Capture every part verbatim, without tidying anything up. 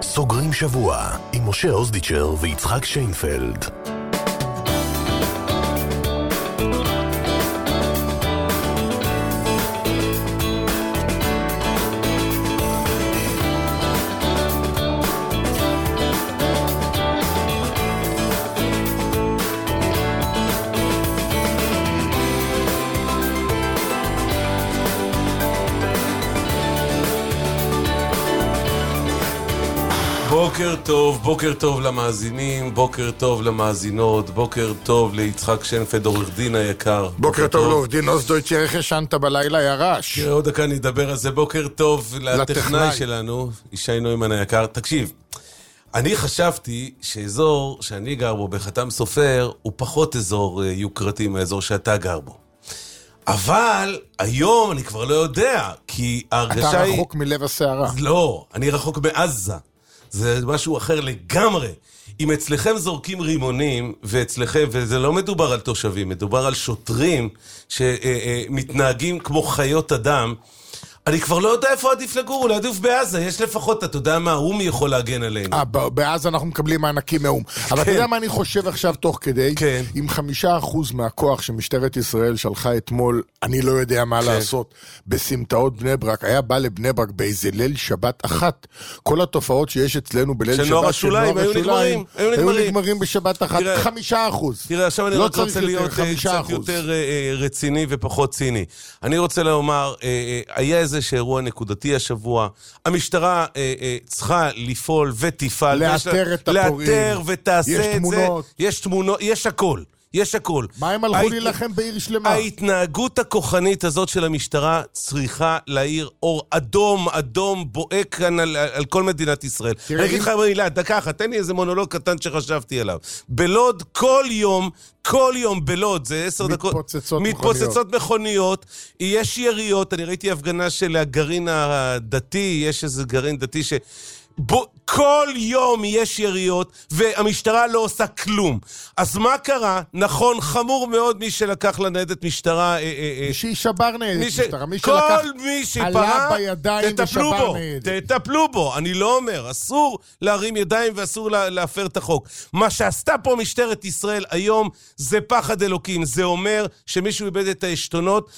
סוגרים שבוע עם משה אוזדיצ'ר ויצחק שיינפלד. בוקר טוב, בוקר טוב למאזינים, בוקר טוב למאזינות, בוקר טוב ליצחק שיינפלד, עורך דין היקר. בוקר טוב לעורך דין אוזדיצ'ר, איך ישנת בלילה ירש? עוד דקה נדבר על זה. בוקר טוב לטכנאי שלנו, ישי נוימן היקר. תקשיב, אני חשבתי שאזור שאני גר בו בחתם סופר הוא פחות אזור יוקרתי מהאזור שאתה גר בו. אבל היום אני כבר לא יודע, כי ההרגשה אתה היא... רחוק מלב השערה. לא, אני רחוק מעזה. זה משהו אחר לגמרי. אם אצלכם זורקים רימונים, ואצלכם, וזה לא מדובר על תושבים, מדובר על שוטרים שמתנהגים כמו חיות אדם, אני כבר לא יודע איפה עדיף לגור, אולי עדיף בעזה, יש לפחות, אתה יודע מה, האום יכול להגן עלינו. אה, בעזה אנחנו מקבלים מענקים מאום. אבל אתה יודע מה אני חושב עכשיו תוך כדי? כן. עם חמישה אחוז מהכוח שמשטרת ישראל שלחה אתמול, אני לא יודע מה לעשות, בסמטאות בני ברק, היה בא לבני ברק באיזה ליל שבת אחת, כל התופעות שיש אצלנו בליל שבת, שנוער השוליים, היו נגמרים, היו נגמרים בשבת אחת, חמישה אחוז. תראה, עכשיו אני רק רוצה להיות קצת יותר רציני ופחות ציני. אני רוצה לומר, היה איזה שאירוע נקודתי השבוע, המשטרה אה, אה, צריכה לפעול ותפעל, לאתר את הפורעים, לאתר ותעשה יש את תמונות. זה, יש תמונות, יש הכל, יש הכל. מה הם הלכו להילחם בעיר שלמה? ההתנהגות הכוחנית הזאת של המשטרה צריכה להאיר אור אדום, אדום, בועק כאן על, על כל מדינת ישראל. אני אגיד לך מילה, דקה אחת, תן לי איזה מונולוג קטן שחשבתי עליו. בלוד כל יום, כל יום בלוד, זה עשר דקות, מתפוצצות מתפוצצות מכוניות, יש יריות, אני ראיתי הפגנה של הגרעין הדתי, יש איזה גרעין דתי ש... בו, כל יום יש יריות, והמשטרה לא עושה כלום. אז מה קרה? נכון, חמור מאוד מי שלקח לניידת משטרה... אה, אה, מי שישבר ניידת מי ש... משטרה, מי כל שלקח... מי שפרה, עלה בידיים תטפלו ושבר בו, ניידת. תטפלו בו. אני לא אומר, אסור להרים ידיים ואסור לה, להפר את החוק. מה שעשתה פה משטרת ישראל היום, זה פחד אלוקים. זה אומר שמישהו איבד את העשתונות,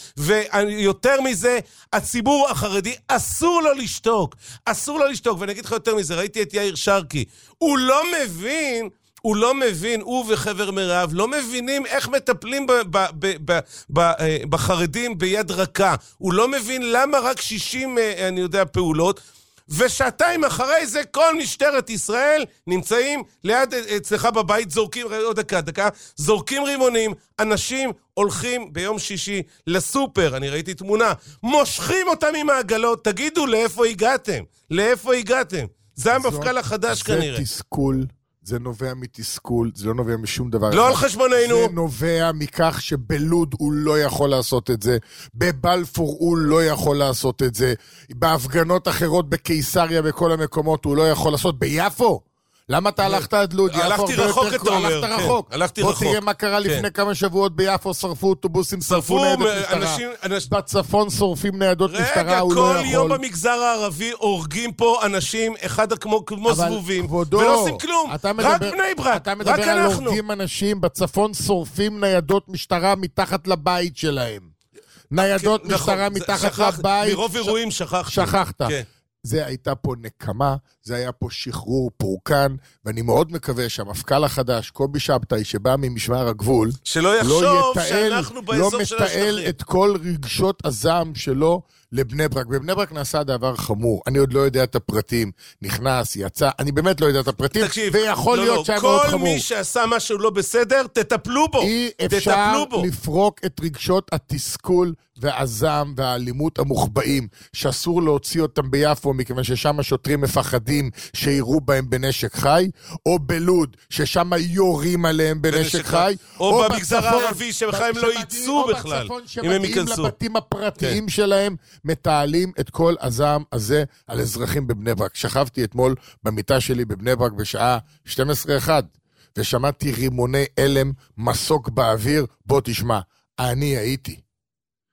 ויותר מזה, הציבור החרדי אסור לו לשתוק. אסור לו לשתוק, ואני אגיד לך יותר מזה, ראיתי את יאיר שרקי, הוא לא מבין, הוא לא מבין, הוא וחבר מרעיו, לא מבינים איך מטפלים ב- ב- ב- ב- ב- בחרדים ביד רכה, הוא לא מבין למה רק שישים, אני יודע, פעולות, ושעתיים אחרי זה כל משטרת ישראל נמצאים ליד אצלך בבית, זורקים, עוד דקה, דקה, זורקים רימונים, אנשים הולכים ביום שישי לסופר, אני ראיתי תמונה, מושכים אותם עם העגלות, תגידו לאיפה הגעתם, לאיפה הגעתם, זה המפכ"ל החדש כנראה. זה תסכול, זה נובע מתסכול, זה לא נובע משום דבר. לא על חשבוננו. זה נובע מכך שבלוד הוא לא יכול לעשות את זה, בבלפור הוא לא יכול לעשות את זה, בהפגנות אחרות בקיסריה בכל המקומות הוא לא יכול לעשות, ביפו. למה אתה הלכת עד לוד? הלכתי רחוק, אתה אומר. הלכת רחוק. הלכתי בוא רחוק. תראה מה קרה לפני כמה שבועות ביפו, שרפו אוטובוסים, שרפו ניידת משטרה. בצפון שורפים ניידות משטרה, הוא לא יכול. רגע, כל יום במגזר הערבי הורגים פה אנשים, אחד כמו זבובים, ולא עושים כלום. רק בני ברק, אתה מדבר על הורגים אנשים, בצפון שורפים ניידות משטרה מתחת לבית שלהם. ניידות משטרה מתחת לבית. מרוב אירועים שכחתי. שכחת. זה הייתה פה נקמה, זה היה פה שחרור פורקן, ואני מאוד מקווה שהמפכ"ל החדש, קובי שבתאי, שבא ממשמר הגבול, שלא יחשוב לא יתעל, שאנחנו באזור לא של מתעל השטחים. את כל רגשות הזעם שלו לבני ברק. בבני ברק נעשה דבר חמור, אני עוד לא יודע את הפרטים, נכנס, יצא, אני באמת לא יודע את הפרטים, תקשיב, ויכול לא, להיות לא, שהיה מאוד חמור. כל מי שעשה משהו לא בסדר, תטפלו בו. אי אפשר לפרוק את רגשות התסכול והזעם והאלימות המוחבאים, שאסור להוציא אותם ביפו, מכיוון ששם השוטרים מפחדים שיראו בהם בנשק חי, או בלוד, ששם יורים עליהם בנשק חי, או במגזר הערבי, שבכלל הם לא ייצאו בכלל, אם הם ייכנסו. לבתים הפרטיים שלהם, מתעלים את כל הזעם הזה על אזרחים בבני ברק. שכבתי אתמול במיטה שלי בבני ברק בשעה שתים עשרה אחת, ושמעתי רימוני אלם, מסוק באוויר. בוא תשמע, אני הייתי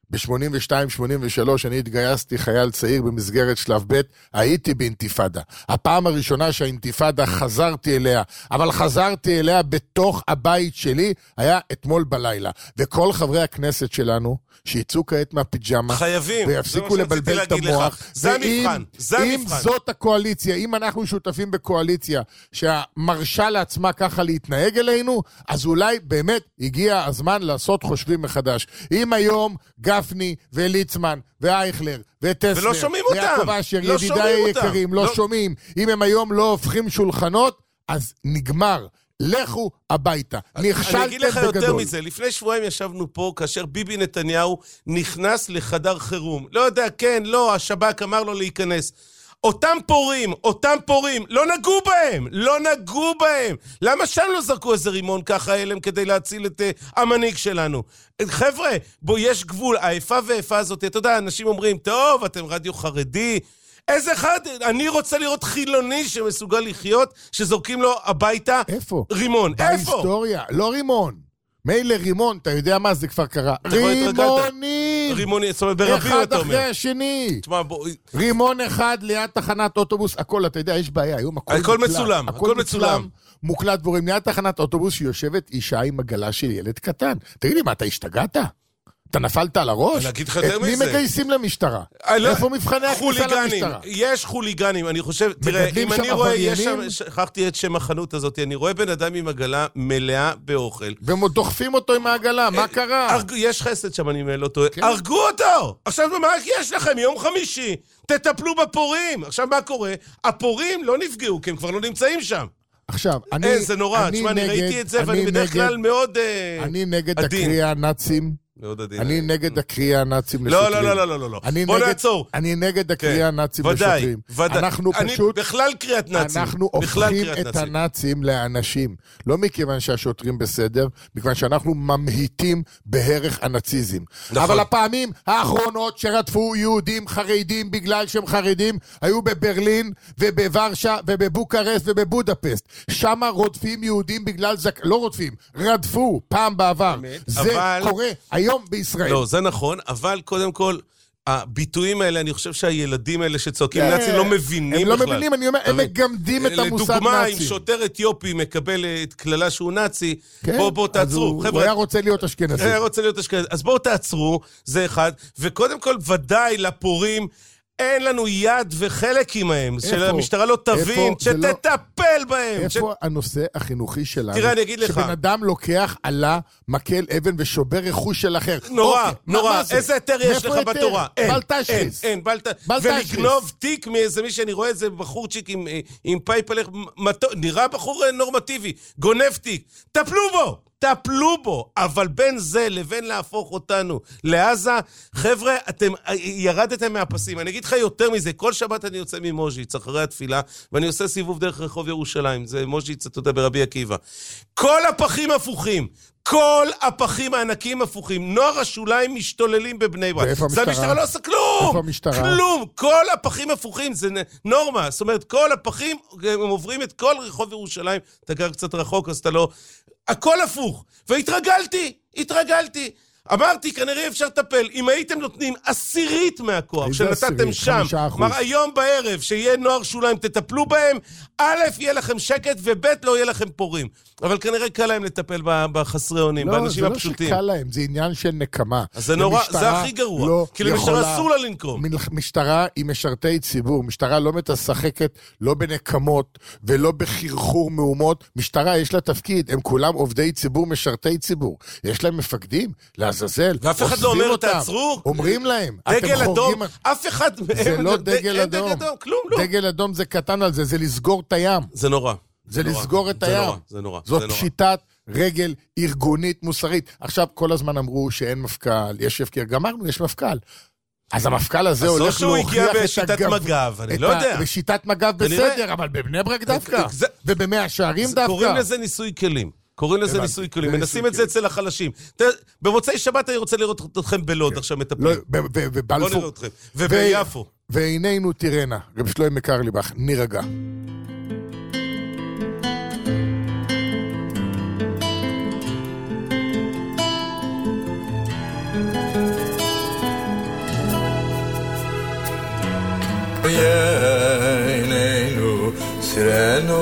ב-שמונים ושתיים שמונים ושלוש אני התגייסתי חייל צעיר במסגרת שלב ב', הייתי באינתיפאדה. הפעם הראשונה שהאינתיפאדה חזרתי אליה, אבל חזרתי אליה בתוך הבית שלי, היה אתמול בלילה. וכל חברי הכנסת שלנו, שיצאו כעת מהפיג'מה, חייבים, ויפסיקו לבלבל את המוח. זה המבחן, זה אם המבחן. זאת הקואליציה, אם אנחנו שותפים בקואליציה, שמרשה לעצמה ככה להתנהג אלינו, אז אולי באמת הגיע הזמן לעשות חושבים מחדש. אם היום גפני וליצמן ואייכלר וטסלר, ולא שומעים אותם. ויעקב אשר, לא ידידיי אותם. היקרים, לא, לא שומעים. אם הם היום לא הופכים שולחנות, אז נגמר. לכו הביתה. נכשלתם בגדול. אני אגיד לך יותר מזה, לפני שבועיים ישבנו פה, כאשר ביבי נתניהו נכנס לחדר חירום. לא יודע, כן, לא, השב"כ אמר לו להיכנס. אותם פורים, אותם פורים, לא נגעו בהם, לא נגעו בהם. למה שם לא זרקו איזה רימון ככה אליהם כדי להציל את uh, המנהיג שלנו? חבר'ה, בו יש גבול, האיפה ואיפה הזאת, אתה יודע, אנשים אומרים, טוב, אתם רדיו חרדי, איזה אחד, אני רוצה לראות חילוני שמסוגל לחיות, שזורקים לו הביתה איפה? רימון. איפה? בהיסטוריה, לא רימון. מילא רימון, אתה יודע מה זה כבר קרה? רימונים! רימונים, זאת אומרת, ברבי אחד אתה אומר. אחרי השני. תשמע, בוא... רימון אחד ליד תחנת אוטובוס, הכל, אתה יודע, יש בעיה, היום הכל, הכל מוקלט, מצולם, הכל מצולם. מוקלט דבורים, ליד תחנת אוטובוס שיושבת אישה עם עגלה של ילד קטן. תגיד לי, מה, אתה השתגעת? אתה נפלת על הראש? אני אגיד לך יותר מזה. את מי מגייסים למשטרה? איפה מבחני הכניסה למשטרה? יש חוליגנים, אני חושב, תראה, אם אני רואה, יש שם, שכחתי את שם החנות הזאת, אני רואה בן אדם עם עגלה מלאה באוכל. ודוחפים אותו עם העגלה, מה קרה? יש חסד שם, אני לא טועה. הרגו אותו! עכשיו, מה יש לכם? יום חמישי, תטפלו בפורים. עכשיו, מה קורה? הפורים לא נפגעו, כי הם כבר לא נמצאים שם. עכשיו, אני... אין, זה נורא. תשמע, אני ראיתי את זה, ואני בדרך כלל מאוד עדין. אני נגד הקריאה הנאצים. אני נגד הקריאה הנאצים לשוטרים. לא, לא, לא, לא, לא. בוא נעצור. אני נגד הקריאה הנאצים לשוטרים. ודאי, אנחנו פשוט... בכלל קריאת נאצים. אנחנו הופכים את הנאצים לאנשים. לא מכיוון שהשוטרים בסדר, מכיוון שאנחנו ממהיטים בערך הנאציזם. אבל הפעמים האחרונות שרדפו יהודים חרדים בגלל שהם חרדים, היו בברלין ובוורשה ובבוקרסט ובבודפסט. שם רודפים יהודים בגלל זק... לא רודפים, רדפו פעם בעבר. זה קורה היום בישראל. לא, זה נכון, אבל קודם כל, הביטויים האלה, אני חושב שהילדים האלה שצועקים נאצים לא מבינים בכלל. הם לא מבינים, אני אומר, הם מגמדים את המושג נאצי. לדוגמה, אם שוטר אתיופי מקבל את כללה שהוא נאצי, בואו בואו תעצרו. הוא היה רוצה להיות אשכנזי. היה רוצה להיות אשכנזי. אז בואו תעצרו, זה אחד. וקודם כל, ודאי לפורים, אין לנו יד וחלק עמהם, שהמשטרה לא תבין, שתטפל בהם. איפה הנושא החינוכי שלנו? תראה, אני אגיד לך. שבן אדם לוקח עלה, מקל אבן ושובר רכוש של אחר. נורא, נורא. איזה היתר יש לך בתורה? אין, אין, אין. ולגנוב תיק מאיזה מי שאני רואה, איזה בחורצ'יק עם פייפלך, נראה בחור נורמטיבי, גונב תיק. טפלו בו! טפלו בו, אבל בין זה לבין להפוך אותנו לעזה, חבר'ה, אתם ירדתם מהפסים. אני אגיד לך יותר מזה, כל שבת אני יוצא ממוז'יץ אחרי התפילה, ואני עושה סיבוב דרך רחוב ירושלים, זה מוז'יץ, אתה יודע, ברבי עקיבא. כל הפחים הפוכים, כל הפחים הענקים הפוכים, נוער השוליים משתוללים בבני ברק. ואיפה המשטרה? זה המשטרה לא עושה כלום! איפה המשטרה? כלום! כל הפחים הפוכים, זה נורמה. זאת אומרת, כל הפחים, הם עוברים את כל רחוב ירושלים, אתה גר קצת רחוק, אז אתה לא... הכל הפוך. והתרגלתי, התרגלתי. אמרתי, כנראה אפשר לטפל. אם הייתם נותנים עשירית מהכוח שנתתם שם, כלומר היום בערב שיהיה נוער שוליים, תטפלו בהם, א', יהיה לכם שקט, וב', לא יהיה לכם פורים. אבל כנראה קל להם לטפל בחסרי אונים, באנשים הפשוטים. לא, זה לא שקל להם, זה עניין של נקמה. אז זה נורא, זה הכי גרוע. כי למשטרה אסור לה לנקום. משטרה היא משרתי ציבור, משטרה לא מתשחקת, לא בנקמות, ולא בחרחור מהומות. משטרה יש לה תפקיד, הם כולם עובדי ציבור, משרתי ציבור. יש להם מפקדים, לעזאזל. ואף אחד לא אומר, תעצרו. אומרים להם. דגל אדום, אף אחד... זה לא דגל אדום. דגל אדום זה קטן על זה, זה לסגור את הים. זה נורא. זה לסגור את הים. זה נורא. זאת פשיטת רגל ארגונית מוסרית. עכשיו כל הזמן אמרו שאין מפכ"ל, יש הפקר, גמרנו, יש מפכ"ל. אז המפכ"ל הזה הולך להוכיח את הגב. אז שהוא הגיע בשיטת מג"ב, אני לא יודע. בשיטת מג"ב בסדר, אבל בבני ברק דווקא. ובמאה השערים דווקא. קוראים לזה ניסוי כלים. קוראים לזה ניסוי כלים. מנסים את זה אצל החלשים. במוצאי שבת אני רוצה לראות אתכם בלוד, עכשיו מטפלים. בוא נראה אתכם. וביפו. ועינינו תירנה, רב שלמה קרליבך, נירגע. Sireno,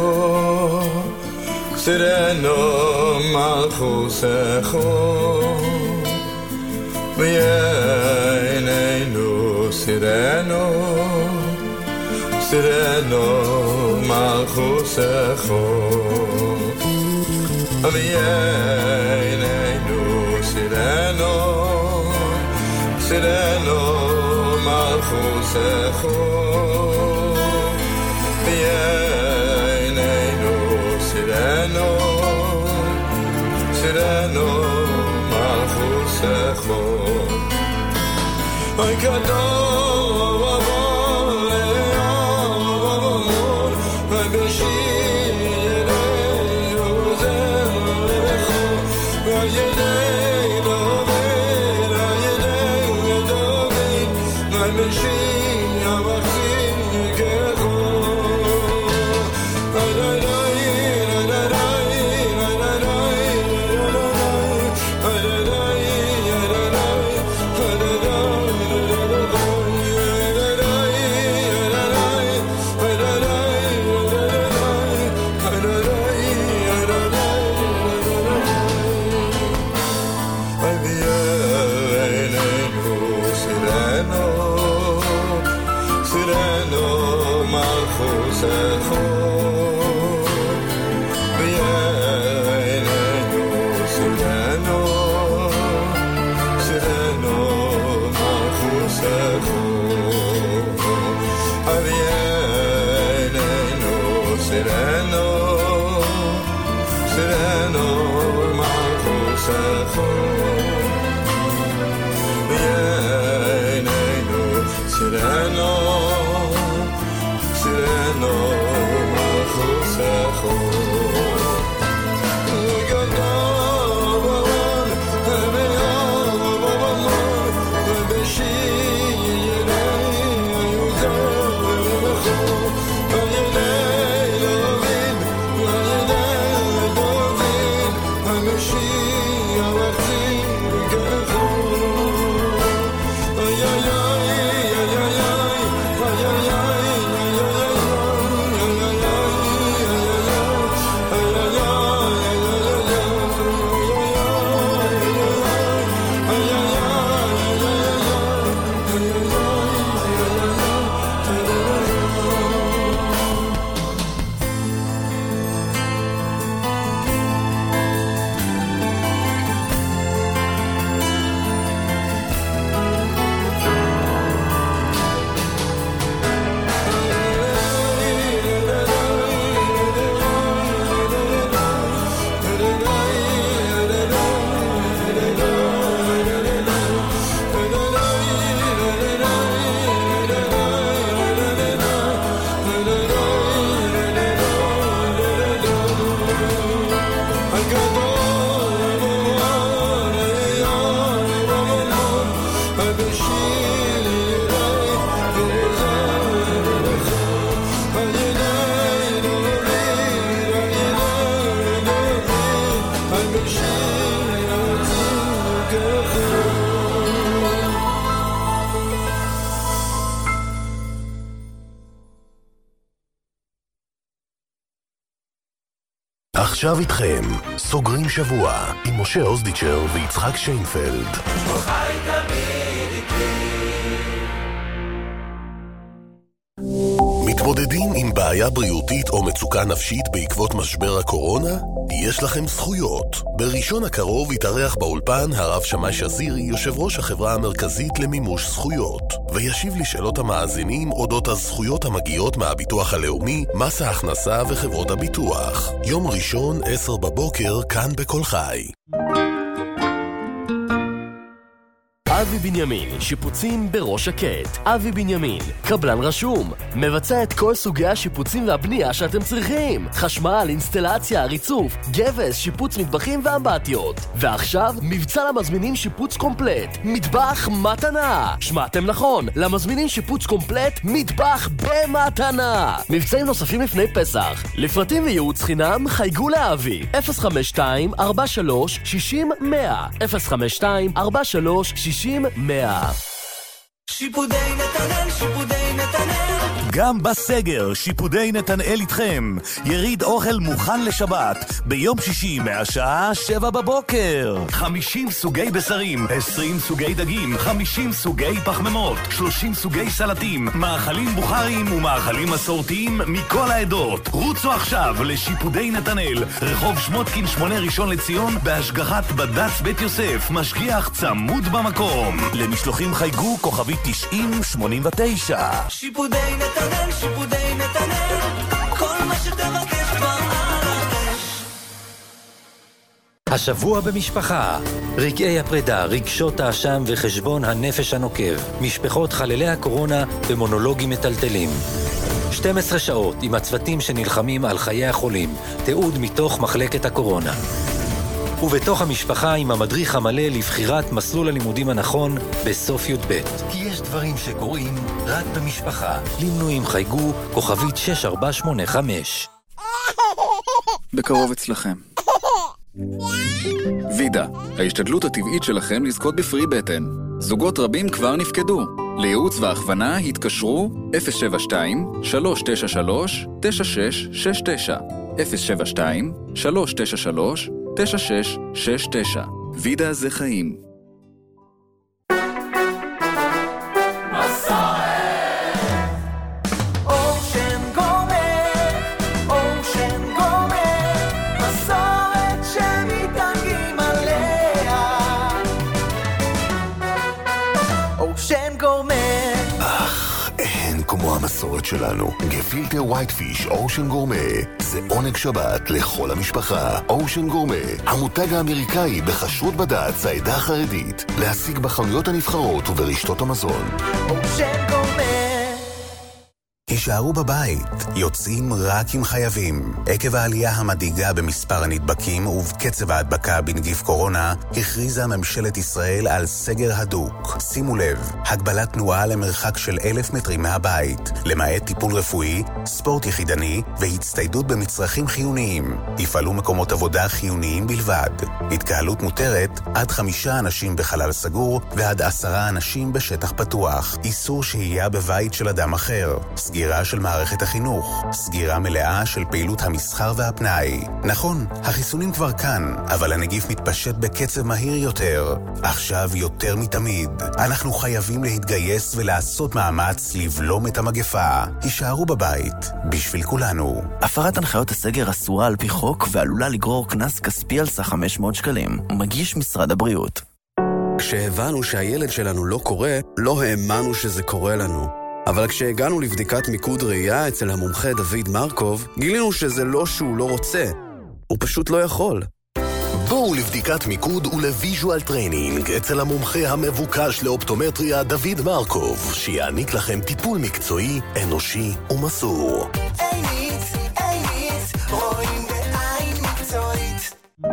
Sireno, Malchusecho, V'yeinenu Sireno, Sireno, Malchusecho, V'yeinenu Sireno, Sireno, Malchusecho, V'yeinenu Sireno, Sireno, Malchusecho. Ay kadol avon le'avon, ay b'shir yozecho, ay yedei David, ay yedei David, ay b'shir yavachikecho. Ay ay ay ay ay עכשיו איתכם, סוגרים שבוע עם משה אוזדיצ'ר ויצחק שיינפלד. מתמודדים עם בעיה בריאותית או מצוקה נפשית בעקבות משבר הקורונה? יש לכם זכויות. בראשון הקרוב יתארח באולפן הרב שמאי שזירי, יושב ראש החברה המרכזית למימוש זכויות, וישיב לשאלות המאזינים אודות הזכויות המגיעות מהביטוח הלאומי, מס ההכנסה וחברות הביטוח. יום ראשון, עשר בבוקר, כאן בכל חי. אבי בנימין, שיפוצים בראש שקט. אבי בנימין, קבלן רשום, מבצע את כל סוגי השיפוצים והבנייה שאתם צריכים. חשמל, אינסטלציה, ריצוף, גבס, שיפוץ מטבחים ואמבטיות. ועכשיו, מבצע למזמינים שיפוץ קומפלט. מטבח מתנה. שמעתם נכון, למזמינים שיפוץ קומפלט, מטבח במתנה. מבצעים נוספים לפני פסח. לפרטים וייעוץ חינם, חייגו לאבי. אפס חמש שתיים ארבע שלוש שש אפס אפס אפס חמש שתיים ארבע שלוש שש אפס אפס שיפודי נתנאל, שיפודי נתנאל. גם בסגר, שיפודי נתנאל איתכם. יריד אוכל מוכן לשבת, ביום שישי מהשעה שבע בבוקר. חמישים סוגי בשרים, עשרים סוגי דגים, חמישים סוגי פחמימות, שלושים סוגי סלטים, מאכלים בוכרים ומאכלים מסורתיים מכל העדות. רוצו עכשיו לשיפודי נתנאל, רחוב שמותקין שמונה ראשון לציון, בהשגחת בד"ץ בית יוסף, משגיח צמוד במקום. למשלוחים חייגו כוכבי תשעים שמונים ותשע. שיפודי נתנאל, שיפודי נתנאל, כל מה שתבקש כבר על הרש. השבוע במשפחה, רגעי הפרידה, רגשות האשם וחשבון הנפש הנוקב, משפחות חללי הקורונה ומונולוגים מטלטלים. שתים עשרה שעות עם הצוותים שנלחמים על חיי החולים, תיעוד מתוך מחלקת הקורונה. ובתוך המשפחה עם המדריך המלא לבחירת מסלול הלימודים הנכון בסוף י"ב. כי יש דברים שקורים רק במשפחה. למנויים חייגו כוכבית שש ארבע שמונה חמש. בקרוב אצלכם. וידה, ההשתדלות הטבעית שלכם לזכות בפרי בטן. זוגות רבים כבר נפקדו. לייעוץ והכוונה התקשרו אפס שבע שתיים שלוש תשע שלוש תשע שש שש תשע אפס שבע שתיים שלוש תשע שלוש תשע שש שש תשע. וידה זה חיים. כמו המסורת שלנו, גפילטה ווייט פיש אושן גורמה זה עונג שבת לכל המשפחה. אושן גורמה, המותג האמריקאי בכשרות בד"ץ העדה החרדית, להשיג בחנויות הנבחרות וברשתות המזון. אושן גורמה. הישארו בבית, יוצאים רק אם חייבים. עקב העלייה המדאיגה במספר הנדבקים ובקצב ההדבקה בנגיף קורונה, הכריזה ממשלת ישראל על סגר הדוק. שימו לב, הגבלת תנועה למרחק של אלף מטרים מהבית, למעט טיפול רפואי, ספורט יחידני והצטיידות במצרכים חיוניים. יפעלו מקומות עבודה חיוניים בלבד. התקהלות מותרת עד חמישה אנשים בחלל סגור ועד עשרה אנשים בשטח פתוח. איסור שהייה בבית של אדם אחר. סגירה של מערכת החינוך, סגירה מלאה של פעילות המסחר והפנאי. נכון, החיסונים כבר כאן, אבל הנגיף מתפשט בקצב מהיר יותר. עכשיו יותר מתמיד, אנחנו חייבים להתגייס ולעשות מאמץ לבלום את המגפה. הישארו בבית, בשביל כולנו. הפרת הנחיות הסגר אסורה על פי חוק ועלולה לגרור קנס כספי על סך חמש מאות שקלים. מגיש משרד הבריאות. כשהבנו שהילד שלנו לא קורה, לא האמנו שזה קורה לנו. אבל כשהגענו לבדיקת מיקוד ראייה אצל המומחה דוד מרקוב, גילינו שזה לא שהוא לא רוצה, הוא פשוט לא יכול. בואו לבדיקת מיקוד ולוויז'ואל טריינינג אצל המומחה המבוקש לאופטומטריה דוד מרקוב, שיעניק לכם טיפול מקצועי, אנושי ומסור. איניץ, איניץ, רואים בעין מקצועית.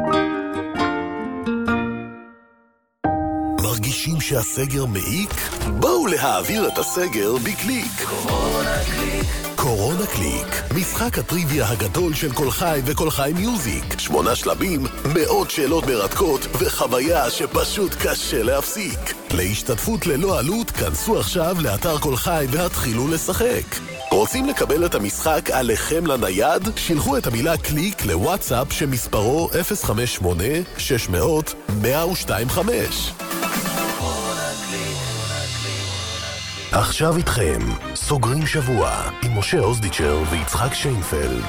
מרגישים שהסגר מעיק? בואו להעביר את הסגר בקליק. קורונה קליק. קורונה קליק, משחק הטריוויה הגדול של כל חי וכל חי מיוזיק. שמונה שלבים, מאות שאלות מרתקות וחוויה שפשוט קשה להפסיק. להשתתפות ללא עלות, כנסו עכשיו לאתר כל חי והתחילו לשחק. רוצים לקבל את המשחק עליכם לנייד? שילחו את המילה קליק לוואטסאפ שמספרו אפס חמש שמונה שש מאות מאה ושתיים חמש. עכשיו איתכם, סוגרים שבוע עם משה אוזדיצ'ר ויצחק שיינפלד.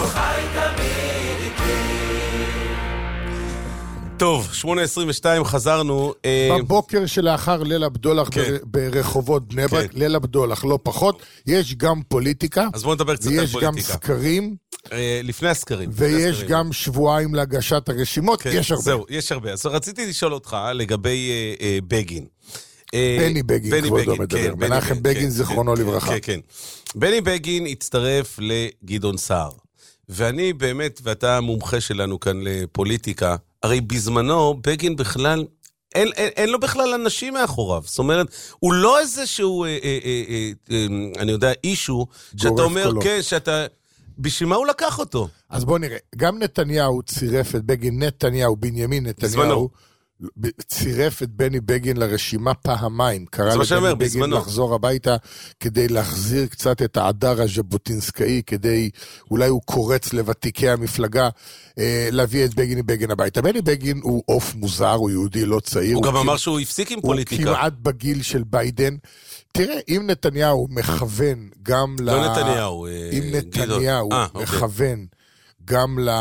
טוב, שמונה עשרים ושתיים חזרנו. בבוקר שלאחר ליל הבדולח ברחובות בני ברק, ליל הבדולח לא פחות, יש גם פוליטיקה. אז בואו נדבר קצת על פוליטיקה. ויש גם סקרים. לפני הסקרים. ויש גם שבועיים להגשת הרשימות, יש הרבה. זהו, יש הרבה. אז רציתי לשאול אותך לגבי בגין. בני בגין, כבודו מדבר. מנחם בגין, זיכרונו לברכה. כן, כן. בני בגין הצטרף לגדעון סער. ואני באמת, ואתה המומחה שלנו כאן לפוליטיקה, הרי בזמנו בגין בכלל, אין, אין, אין לו בכלל אנשים מאחוריו. זאת אומרת, הוא לא איזה שהוא, אה, אה, אה, אה, אני יודע, אישו, שאתה אומר, קולות. כן, שאתה, בשביל מה הוא לקח אותו? אז בוא נראה, גם נתניהו צירף את בגין, נתניהו, בנימין נתניהו, צירף את בני בגין לרשימה פעמיים, קרא לבני בגין לחזור הביתה, כדי להחזיר קצת את העדר הז'בוטינסקאי, כדי, אולי הוא קורץ לוותיקי המפלגה, להביא את בגין בגין הביתה. בני בגין הוא אוף מוזר, הוא יהודי לא צעיר. הוא גם אמר שהוא הפסיק עם פוליטיקה. הוא כמעט בגיל של ביידן. תראה, אם נתניהו מכוון גם ל... לא נתניהו, אם נתניהו מכוון גם ל...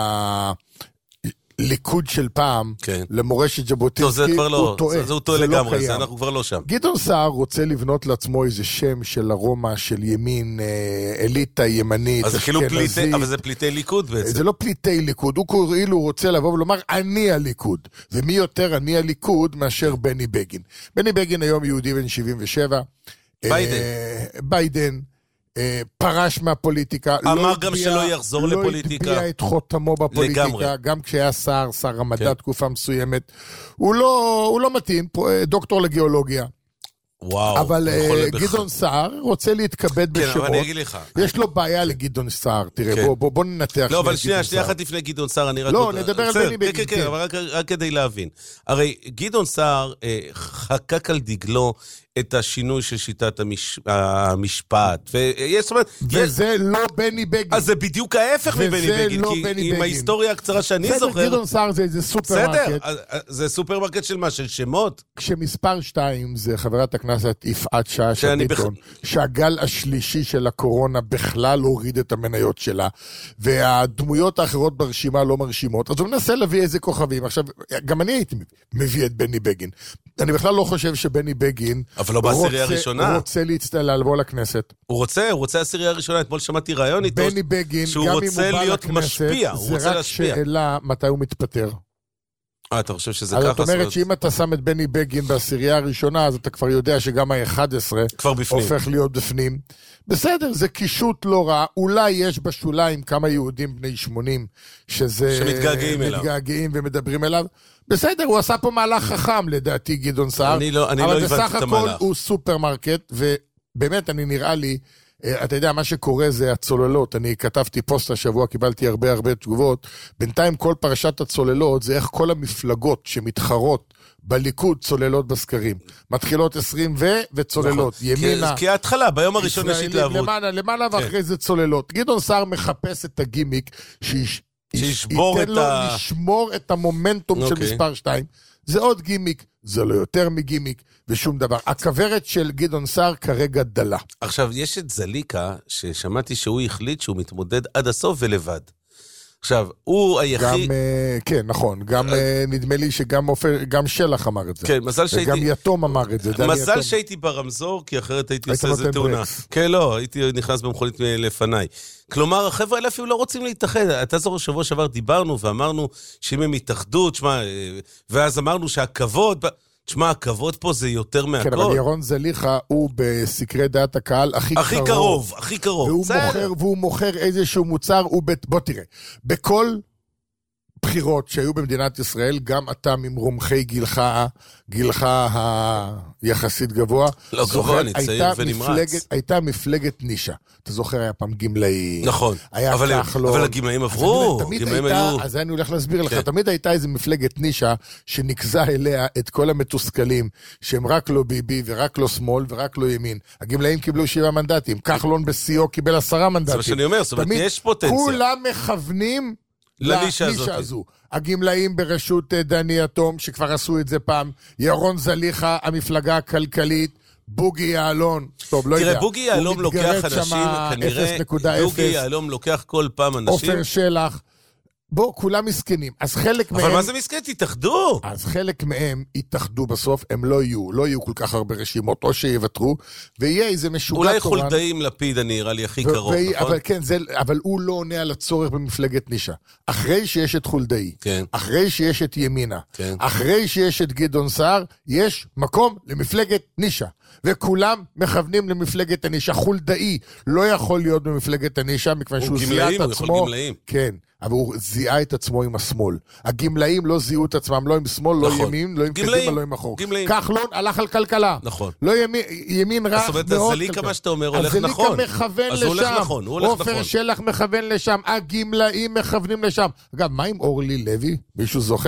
ליכוד של פעם, כן. למורשת ז'בוטינסקי, הוא לא, טועה. זה הוא טועה לגמרי, לא זה אנחנו כבר לא שם. גדעון סער רוצה לבנות לעצמו איזה שם של ארומה, של ימין, אליטה ימנית, אז כאילו פליטי, אבל זה פליטי ליכוד בעצם. זה לא פליטי ליכוד, הוא כאילו רוצה לבוא ולומר, אני הליכוד. ומי יותר אני הליכוד מאשר בני בגין. בני בגין היום יהודי בן שבעים ושבע. ביידן. ביידן. פרש מהפוליטיקה, אמר גם שלא יחזור לפוליטיקה, לא הטביע את חותמו בפוליטיקה, גם כשהיה שר, שר המדע תקופה מסוימת, הוא לא מתאים, דוקטור לגיאולוגיה, אבל גדעון סער רוצה להתכבד בשמות, אבל אני אגיד לך, יש לו בעיה לגדעון סער, תראה, בוא ננתח. לא, אבל שנייה, שנייה אחת לפני גדעון סער, אני רק... לא, נדבר על בני בגין. כן, כן, אבל רק כדי להבין. הרי גדעון סער חקק על דגלו את השינוי של שיטת המש... המשפט. ויש, וזה לא בני בגין. אז זה בדיוק ההפך מבני בגין, לא כי בני עם בגין. ההיסטוריה הקצרה שאני זוכר... גדעון סער זה איזה סופרמרקט. בסדר, זה סופרמרקט של מה? של שמות? כשמספר שתיים זה חברת הכנסת יפעת שאשא ביטון, בח... שהגל השלישי של הקורונה בכלל הוריד את המניות שלה, והדמויות האחרות ברשימה לא מרשימות, אז הוא מנסה להביא איזה כוכבים. עכשיו, גם אני הייתי מביא את בני בגין. אני בכלל לא חושב שבני בגין אבל לא בעשירייה הראשונה. הוא רוצה להצטלל לבוא לכנסת. הוא רוצה, הוא רוצה עשירייה הראשונה. אתמול שמעתי רעיון איתו. בני בגין, גם אם הוא בא לכנסת, זה רק שאלה מתי הוא מתפטר. אה, אתה חושב שזה ככה? אז זאת אומרת שאם אתה שם את בני בגין בעשירייה הראשונה, אז אתה כבר יודע שגם ה-אחד עשר הופך להיות בפנים. בסדר, זה קישוט לא רע. אולי יש בשוליים כמה יהודים בני שמונים, שזה... שמתגעגעים אליו. מתגעגעים ומדברים אליו. בסדר, הוא עשה פה מהלך חכם, לדעתי, גדעון סער. אני לא, אני לא הבנתי את המהלך. אבל בסך הכל הוא סופרמרקט, ובאמת, אני נראה לי, אתה יודע, מה שקורה זה הצוללות. אני כתבתי פוסט השבוע, קיבלתי הרבה הרבה תגובות. בינתיים כל פרשת הצוללות זה איך כל המפלגות שמתחרות בליכוד צוללות בסקרים. מתחילות עשרים ו... וצוללות. ימינה... כי ההתחלה, ביום הראשון יש התלהבות. למעלה, למעלה ואחרי זה צוללות. גדעון סער מחפש את הגימיק שיש... שישבור את ה... ייתן לו ה... לשמור את המומנטום של מספר שתיים. זה עוד גימיק, זה לא יותר מגימיק, ושום דבר. הכברת של גדעון סער כרגע דלה. עכשיו, יש את זליקה, ששמעתי שהוא החליט שהוא מתמודד עד הסוף ולבד. עכשיו, הוא היחיד... גם, כן, נכון. גם נדמה לי שגם גם שלח אמר את זה. כן, מזל שהייתי... וגם יתום אמר את זה. מזל שהייתי ברמזור, כי אחרת הייתי עושה איזה תאונה. כן, לא, הייתי נכנס במכונית לפניי. כלומר, החבר'ה האלה אפילו לא רוצים להתאחד. אתה זוכר, שבוע שעבר דיברנו ואמרנו שאם הם התאחדו, תשמע, ואז אמרנו שהכבוד... תשמע, הכבוד פה זה יותר מהכל. כן, אבל ירון זליכה הוא בסקרי דעת הקהל הכי קרוב. הכי קרוב, הכי קרוב. והוא מוכר, והוא מוכר איזשהו מוצר, הוא ב... בוא תראה, בכל בחירות שהיו במדינת ישראל, גם אתה ממרומחי גילך, גילך היחסית גבוה, לא גבוה, אני צעיר ונמרץ. הייתה מפלגת נישה. אתה זוכר, היה פעם גמלאי. נכון. היה אבל, כחלון. אבל הגמלאים עברו. תמיד גמלאים הייתה, היו... אז אני הולך להסביר לך, תמיד הייתה איזו מפלגת נישה, שנקזה אליה את כל המתוסכלים, שהם רק לא ביבי, ורק לא שמאל, ורק לא ימין. הגמלאים קיבלו שבעה מנדטים. כחלון בסיוע קיבל עשרה מנדטים. זה מה שאני אומר, זאת אומרת, יש פוטנציה. כולם מכוונים לנישה הזו. הגמלאים בראשות דני יתום, שכבר עשו את זה פעם, ירון זליכה, המפלגה הכלכלית, בוגי יעלון, טוב, לא יודע. תראה, בוגי יעלום לוקח אנשים, כנראה, בוגי יעלום לוקח כל פעם אנשים. עופר שלח, בוא, כולם מסכנים. אז חלק אבל מהם... אבל מה זה מסכן? תתאחדו. אז חלק מהם יתאחדו בסוף, הם לא יהיו, לא יהיו כל כך הרבה רשימות, או שיוותרו, ויהיה איזה משוגע אולי תורן. אולי חולדאי עם לפיד, אני נראה לי הכי קרוב, נכון? נכון? אבל כן, זה, אבל הוא לא עונה על הצורך במפלגת נישה. אחרי שיש את חולדאי, כן. אחרי שיש את ימינה, כן. אחרי שיש את גדעון סער, יש מקום למפלגת נישה. וכולם מכוונים למפלגת הנישה. חולדאי לא יכול להיות במפלגת הנישה, מכיוון שהוא זיהה את עצמו. כן, אבל הוא זיהה את עצמו עם השמאל. הגמלאים לא זיהו את עצמם, לא עם שמאל, לא ימין, לא עם קדימה, לא עם אחור. כחלון הלך על כלכלה. נכון. לא ימין רך מאוד. אז זליקה מה שאתה אומר הולך נכון. אז זליקה מכוון לשם. אז הוא הולך נכון, הוא הולך נכון. עופר שלח מכוון לשם, הגמלאים מכוונים לשם. אגב, מה עם אורלי לוי? מישהו זוכר?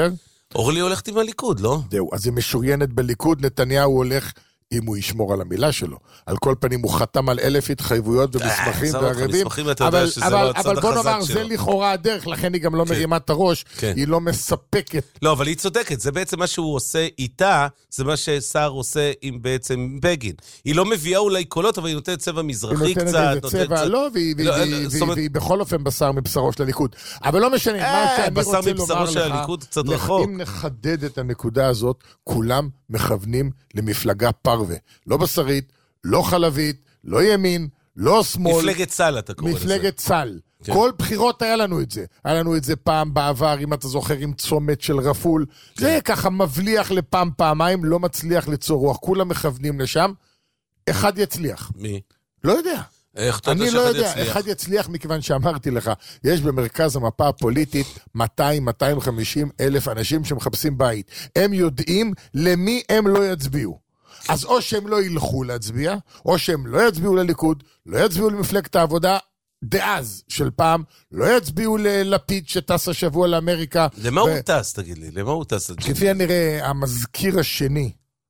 אורלי הולכת עם הליכוד, לא? זהו, אז היא משוריינת בליכוד, נתניהו הולך... אם הוא ישמור על המילה שלו. על כל פנים הוא חתם על אלף התחייבויות ומסמכים וערבים, אבל, אבל, אבל בוא נאמר, זה לכאורה הדרך, לכן היא גם לא מרימה את הראש, היא לא מספקת. לא, אבל היא צודקת, זה בעצם מה שהוא עושה איתה, זה מה ששר עושה עם בעצם בגין. היא לא מביאה אולי קולות, אבל היא נותנת צבע מזרחי קצת. היא נותנת איזה צבע, לא, והיא בכל אופן בשר מבשרו של הליכוד. אבל לא משנה, מה שאני רוצה לומר לך, אם נחדד את הנקודה הזאת, כולם מכוונים למפלגה פרווה. לא בשרית, לא חלבית, לא ימין, לא שמאל. מפלגת צל, אתה קורא לזה. מפלגת צל. כן. כל בחירות היה לנו את זה. היה לנו את זה פעם בעבר, אם אתה זוכר, עם צומת של רפול. כן. זה ככה מבליח לפעם פעמיים, לא מצליח ליצור רוח. כולם מכוונים לשם. אחד יצליח. מי? לא יודע. איך אתה יודע שאחד לא יודע, יצליח? אחד יצליח מכיוון שאמרתי לך, יש במרכז המפה הפוליטית מאתיים עד מאתיים וחמישים אלף אנשים שמחפשים בית. הם יודעים למי הם לא יצביעו. אז או שהם לא ילכו להצביע, או שהם לא יצביעו לליכוד, לא יצביעו למפלגת העבודה דאז של פעם, לא יצביעו ללפיד שטס השבוע לאמריקה. למה ו... הוא טס, תגיד לי? למה הוא טס? כפי הנראה, המזכיר השני,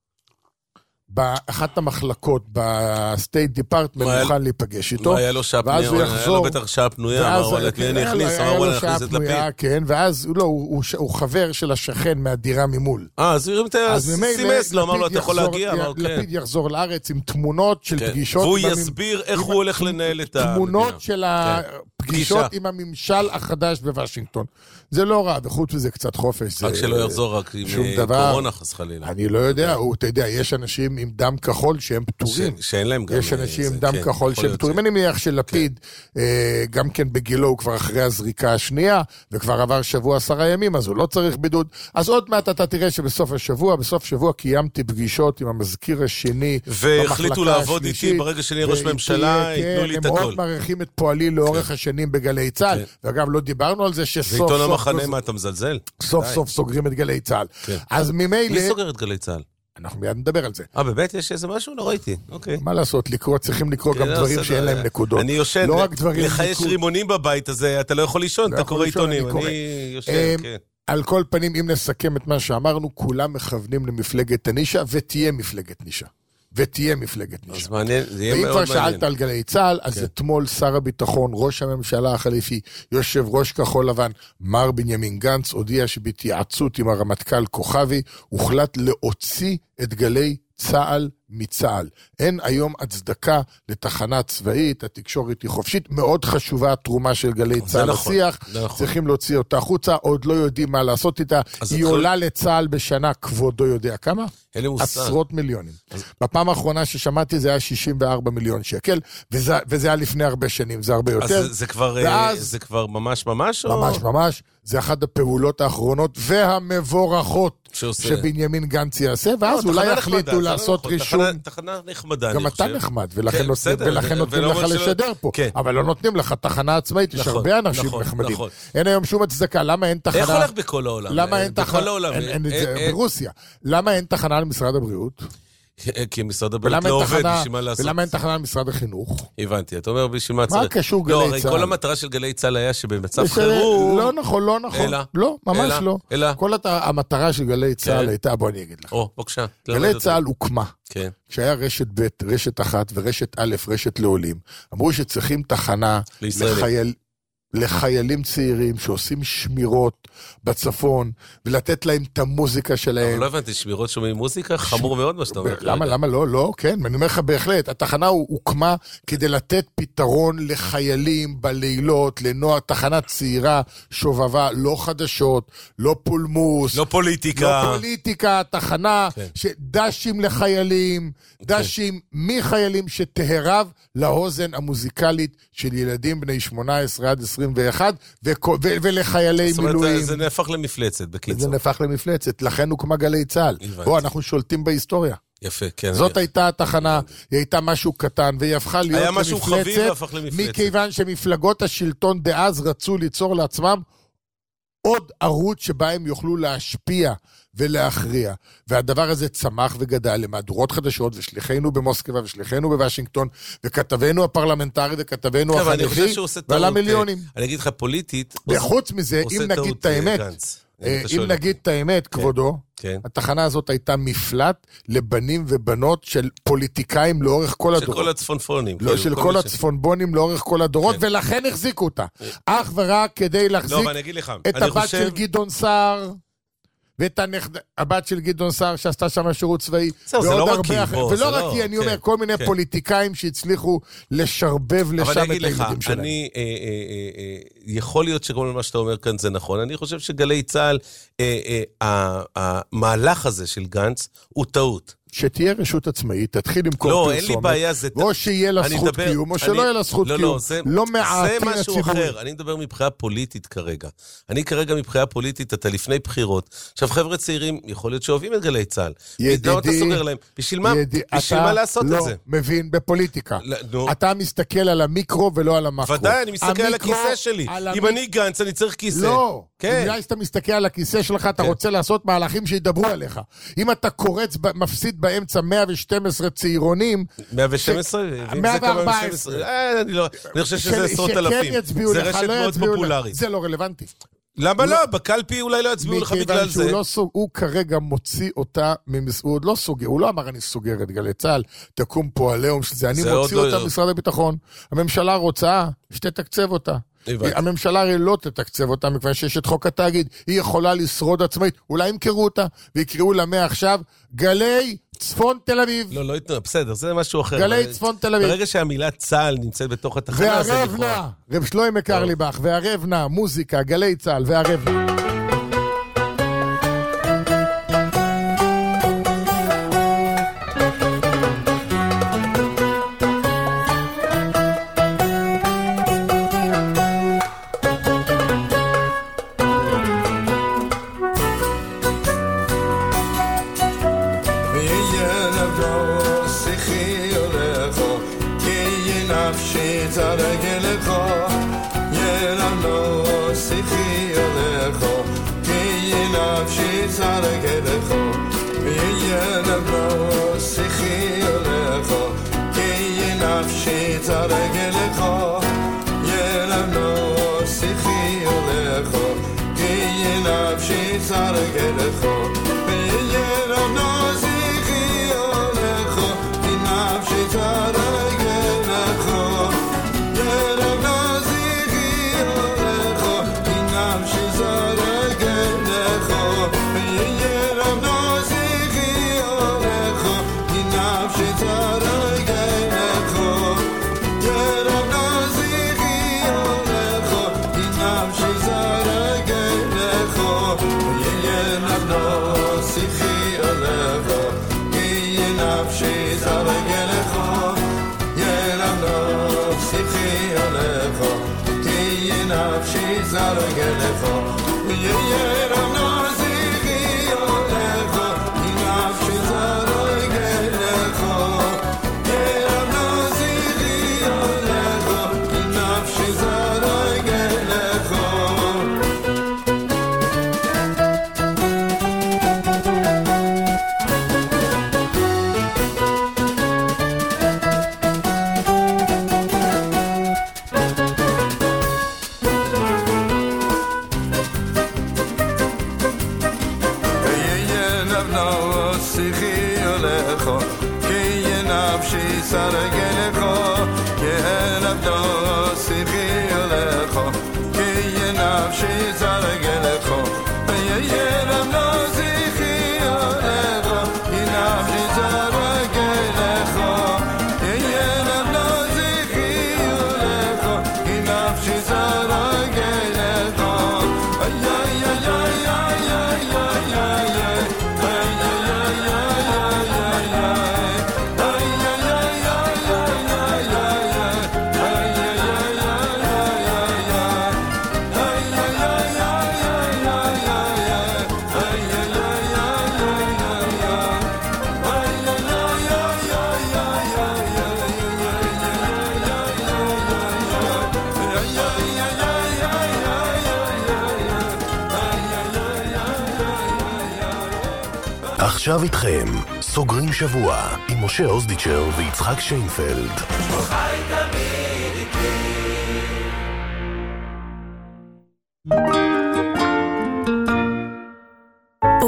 באחת המחלקות, בסטייט דיפרטמנט, מוכן להיפגש איתו. מה היה לו שעה פנויה? היה לו בטח שעה פנויה, אמרו עליה, תהיה נכניס, אמרו עליה נכניס את לפיד. כן, ואז, לא, הוא חבר של השכן מהדירה ממול. אה, אז הוא סימס לו, אמר לו, אתה יכול להגיע? לפיד יחזור לארץ עם תמונות של פגישות. והוא יסביר איך הוא הולך לנהל את ה... תמונות של הפגישות עם הממשל החדש בוושינגטון. זה לא רע, וחוץ וזה קצת חופש. רק שלא יחזור רק עם קורונה חס חלילה. אני לא יודע, אתה יודע, יש אנשים עם דם כחול שהם פטורים. שאין להם גם... יש אנשים עם דם כחול שהם פטורים. אני מניח שלפיד, גם כן בגילו, הוא כבר אחרי הזריקה השנייה, וכבר עבר שבוע עשרה ימים, אז הוא לא צריך בידוד. אז עוד מעט אתה תראה שבסוף השבוע, בסוף שבוע קיימתי פגישות עם המזכיר השני, והחליטו לעבוד איתי, ברגע שאני ראש ממשלה, ייתנו לי את הכל. הם מאוד מעריכים את פועלי לאורך השנים בגלי צה"ל, ואגב, לא דיברנו על זה שסוף ועיתון המחנה, מה אתה מזלזל? סוף סוף סוגרים את גלי צה"ל. אז ממילא... מי סוגר את גלי צה"ל? אנחנו מיד נדבר על זה. אה, באמת יש איזה משהו? לא ראיתי. אוקיי. מה לעשות? לקרוא, צריכים לקרוא גם דברים שאין להם נקודות. אני יושן, לך יש רימונים בבית הזה, אתה לא יכול לישון, אתה קורא עיתונים. אני יושן, כן. על כל פנים, אם נסכם את מה שאמרנו, כולם מכוונים למפלגת הנישה, ותהיה מפלגת נישה. ותהיה מפלגת נישה. אז מעניין, זה יהיה מאוד מעניין. ואם כבר שאלת על גלי צה"ל, אז אתמול שר הביטחון, ראש הממשלה החליפי, יושב ראש כחול לבן, מר בנימין גנץ, הודיע שבהתייעצות עם הרמטכ"ל כוכבי, הוחלט להוציא את גלי צה"ל מצה"ל. אין היום הצדקה לתחנה צבאית, התקשורת היא חופשית, מאוד חשובה התרומה של גלי צה"ל לשיח, צריכים להוציא אותה חוצה, עוד לא יודעים מה לעשות איתה, היא עולה לצה"ל בשנה, כבודו יודע כמה? עשרות מיליונים. בפעם האחרונה ששמעתי זה היה שישים וארבעה מיליון שקל, וזה היה לפני הרבה שנים, זה הרבה יותר. אז זה כבר ממש ממש? ממש ממש, זה אחת הפעולות האחרונות והמבורכות שבנימין גנץ יעשה, ואז אולי יחליטו לעשות רישום. תחנה נחמדה, גם אתה נחמד, ולכן נותנים לך לשדר פה. אבל לא נותנים לך תחנה עצמאית, יש הרבה אנשים נחמדים. אין היום שום הצדקה, למה אין תחנה... איך הולך בכל העולם? למה אין תחנה... ברוסיה. למה אין תחנה למשרד הבריאות? כי משרד הבריאות לא עובד בשביל מה לעשות. ולמה אין תחנה למשרד החינוך? הבנתי, אתה אומר בשביל מה צריך... מה קשור גלי צה"ל? לא, הרי כל המטרה של גלי צה"ל היה שבמצב חירום... לא נכון, לא נכון. לא, ממש לא. כל המטרה של גלי צה"ל הייתה, בוא אני אגיד לך. או, בבקשה. גלי צה"ל הוקמה. כשהיה רשת ב', רשת אחת ורשת א', רשת לעולים. אמרו שצריכים תחנה לחייל... לחיילים צעירים שעושים שמירות בצפון, ולתת להם את המוזיקה שלהם. אבל לא הבנתי, שמירות שומעים מוזיקה? חמור מאוד מה שאתה אומר. למה, למה לא? לא, כן, אני אומר לך בהחלט, התחנה הוקמה כדי לתת פתרון לחיילים בלילות, לנוע תחנה צעירה, שובבה, לא חדשות, לא פולמוס. לא פוליטיקה. לא פוליטיקה, תחנה שדשים לחיילים, דשים מחיילים שתהרב להוזן המוזיקלית של ילדים בני שמונה עשרה עד עשרים ואחת, ולחיילי מילואים. זה נהפך למפלצת, בקיצור. זה נהפך למפלצת, לכן הוקמה גלי צה"ל. בוא, אנחנו שולטים בהיסטוריה. יפה, כן. זאת הייתה התחנה, היא הייתה משהו קטן, והיא הפכה להיות למפלצת. היה משהו חביב והפך למפלצת. מכיוון שמפלגות השלטון דאז רצו ליצור לעצמם עוד ערוץ שבה הם יוכלו להשפיע ולהכריע. והדבר הזה צמח וגדל למהדורות חדשות, ושליחינו במוסקבה, ושליחינו בוושינגטון, וכתבנו הפרלמנטרי, וכתבנו החניכי, ועל המיליונים. אני אגיד לך פוליטית... וחוץ מזה, אם נגיד את האמת, אם נגיד את האמת, כבודו, התחנה הזאת הייתה מפלט לבנים ובנות של פוליטיקאים לאורך כל הדורות. של כל הצפונפונים. של כל הצפונבונים לאורך כל הדורות, ולכן החזיקו אותה. אך ורק כדי להחזיק את הבת של גדעון סער, ואת הבת של גדעון סער שעשתה שם שירות צבאי, ולא רק כי, אני אומר, כל מיני פוליטיקאים שהצליחו לשרבב לשם את הילדים שלהם. אני, יכול להיות שכל מה שאתה אומר כאן זה נכון, אני חושב שגלי צהל, המהלך הזה של גנץ הוא טעות. שתהיה רשות עצמאית, תתחיל למכור פרסומת. לא, אין לי בעיה, זה... או שיהיה לה זכות קיום, או שלא יהיה לה זכות קיום. לא, לא, זה משהו אחר. אני מדבר מבחינה פוליטית כרגע. אני כרגע מבחינה פוליטית, אתה לפני בחירות. עכשיו, חבר'ה צעירים, יכול להיות שאוהבים את גלי צהל. ידידי, אתה סוגר להם. בשביל מה? בשביל מה לעשות את זה? אתה לא מבין בפוליטיקה. אתה מסתכל על המיקרו ולא על המקרו. ודאי, אני מסתכל על הכיסא שלי. אם אני גנץ, אני צריך כיסא. לא. אולי שאתה מסתכל על הכיסא שלך, אתה רוצה לעשות מהלכים שידברו עליך. אם אתה קורץ, מפסיד באמצע מאה ושתים עשרה צעירונים. מאה ושתים עשרה? מאה וארבע עשרה. אני חושב שזה עשרות אלפים. זה רשת מאוד פופולרית. זה לא רלוונטי. למה לא? בקלפי אולי לא יצביעו לך בגלל זה. הוא כרגע מוציא אותה, הוא עוד לא סוגר, הוא לא אמר אני סוגר את גלי צהל, תקום פה עליהם של זה, אני מוציא אותה במשרד הביטחון. הממשלה רוצה שתתקצב אותה. הממשלה הרי לא תתקצב אותה, מכיוון שיש את חוק התאגיד, היא יכולה לשרוד עצמאית, אולי ימכרו אותה, ויקראו לה מעכשיו, גלי צפון תל אביב. לא, לא יתנו, בסדר, זה משהו אחר. גלי צפון תל אביב. ברגע שהמילה צהל נמצאת בתוך התחנה, זה והרב נע, רב שלוימה קרליבך, והרב נע, מוזיקה, גלי צהל, והרב נע. עכשיו איתכם, סוגרים שבוע עם משה אוזדיצ'ר ויצחק שיינפלד. חי תמיד איתי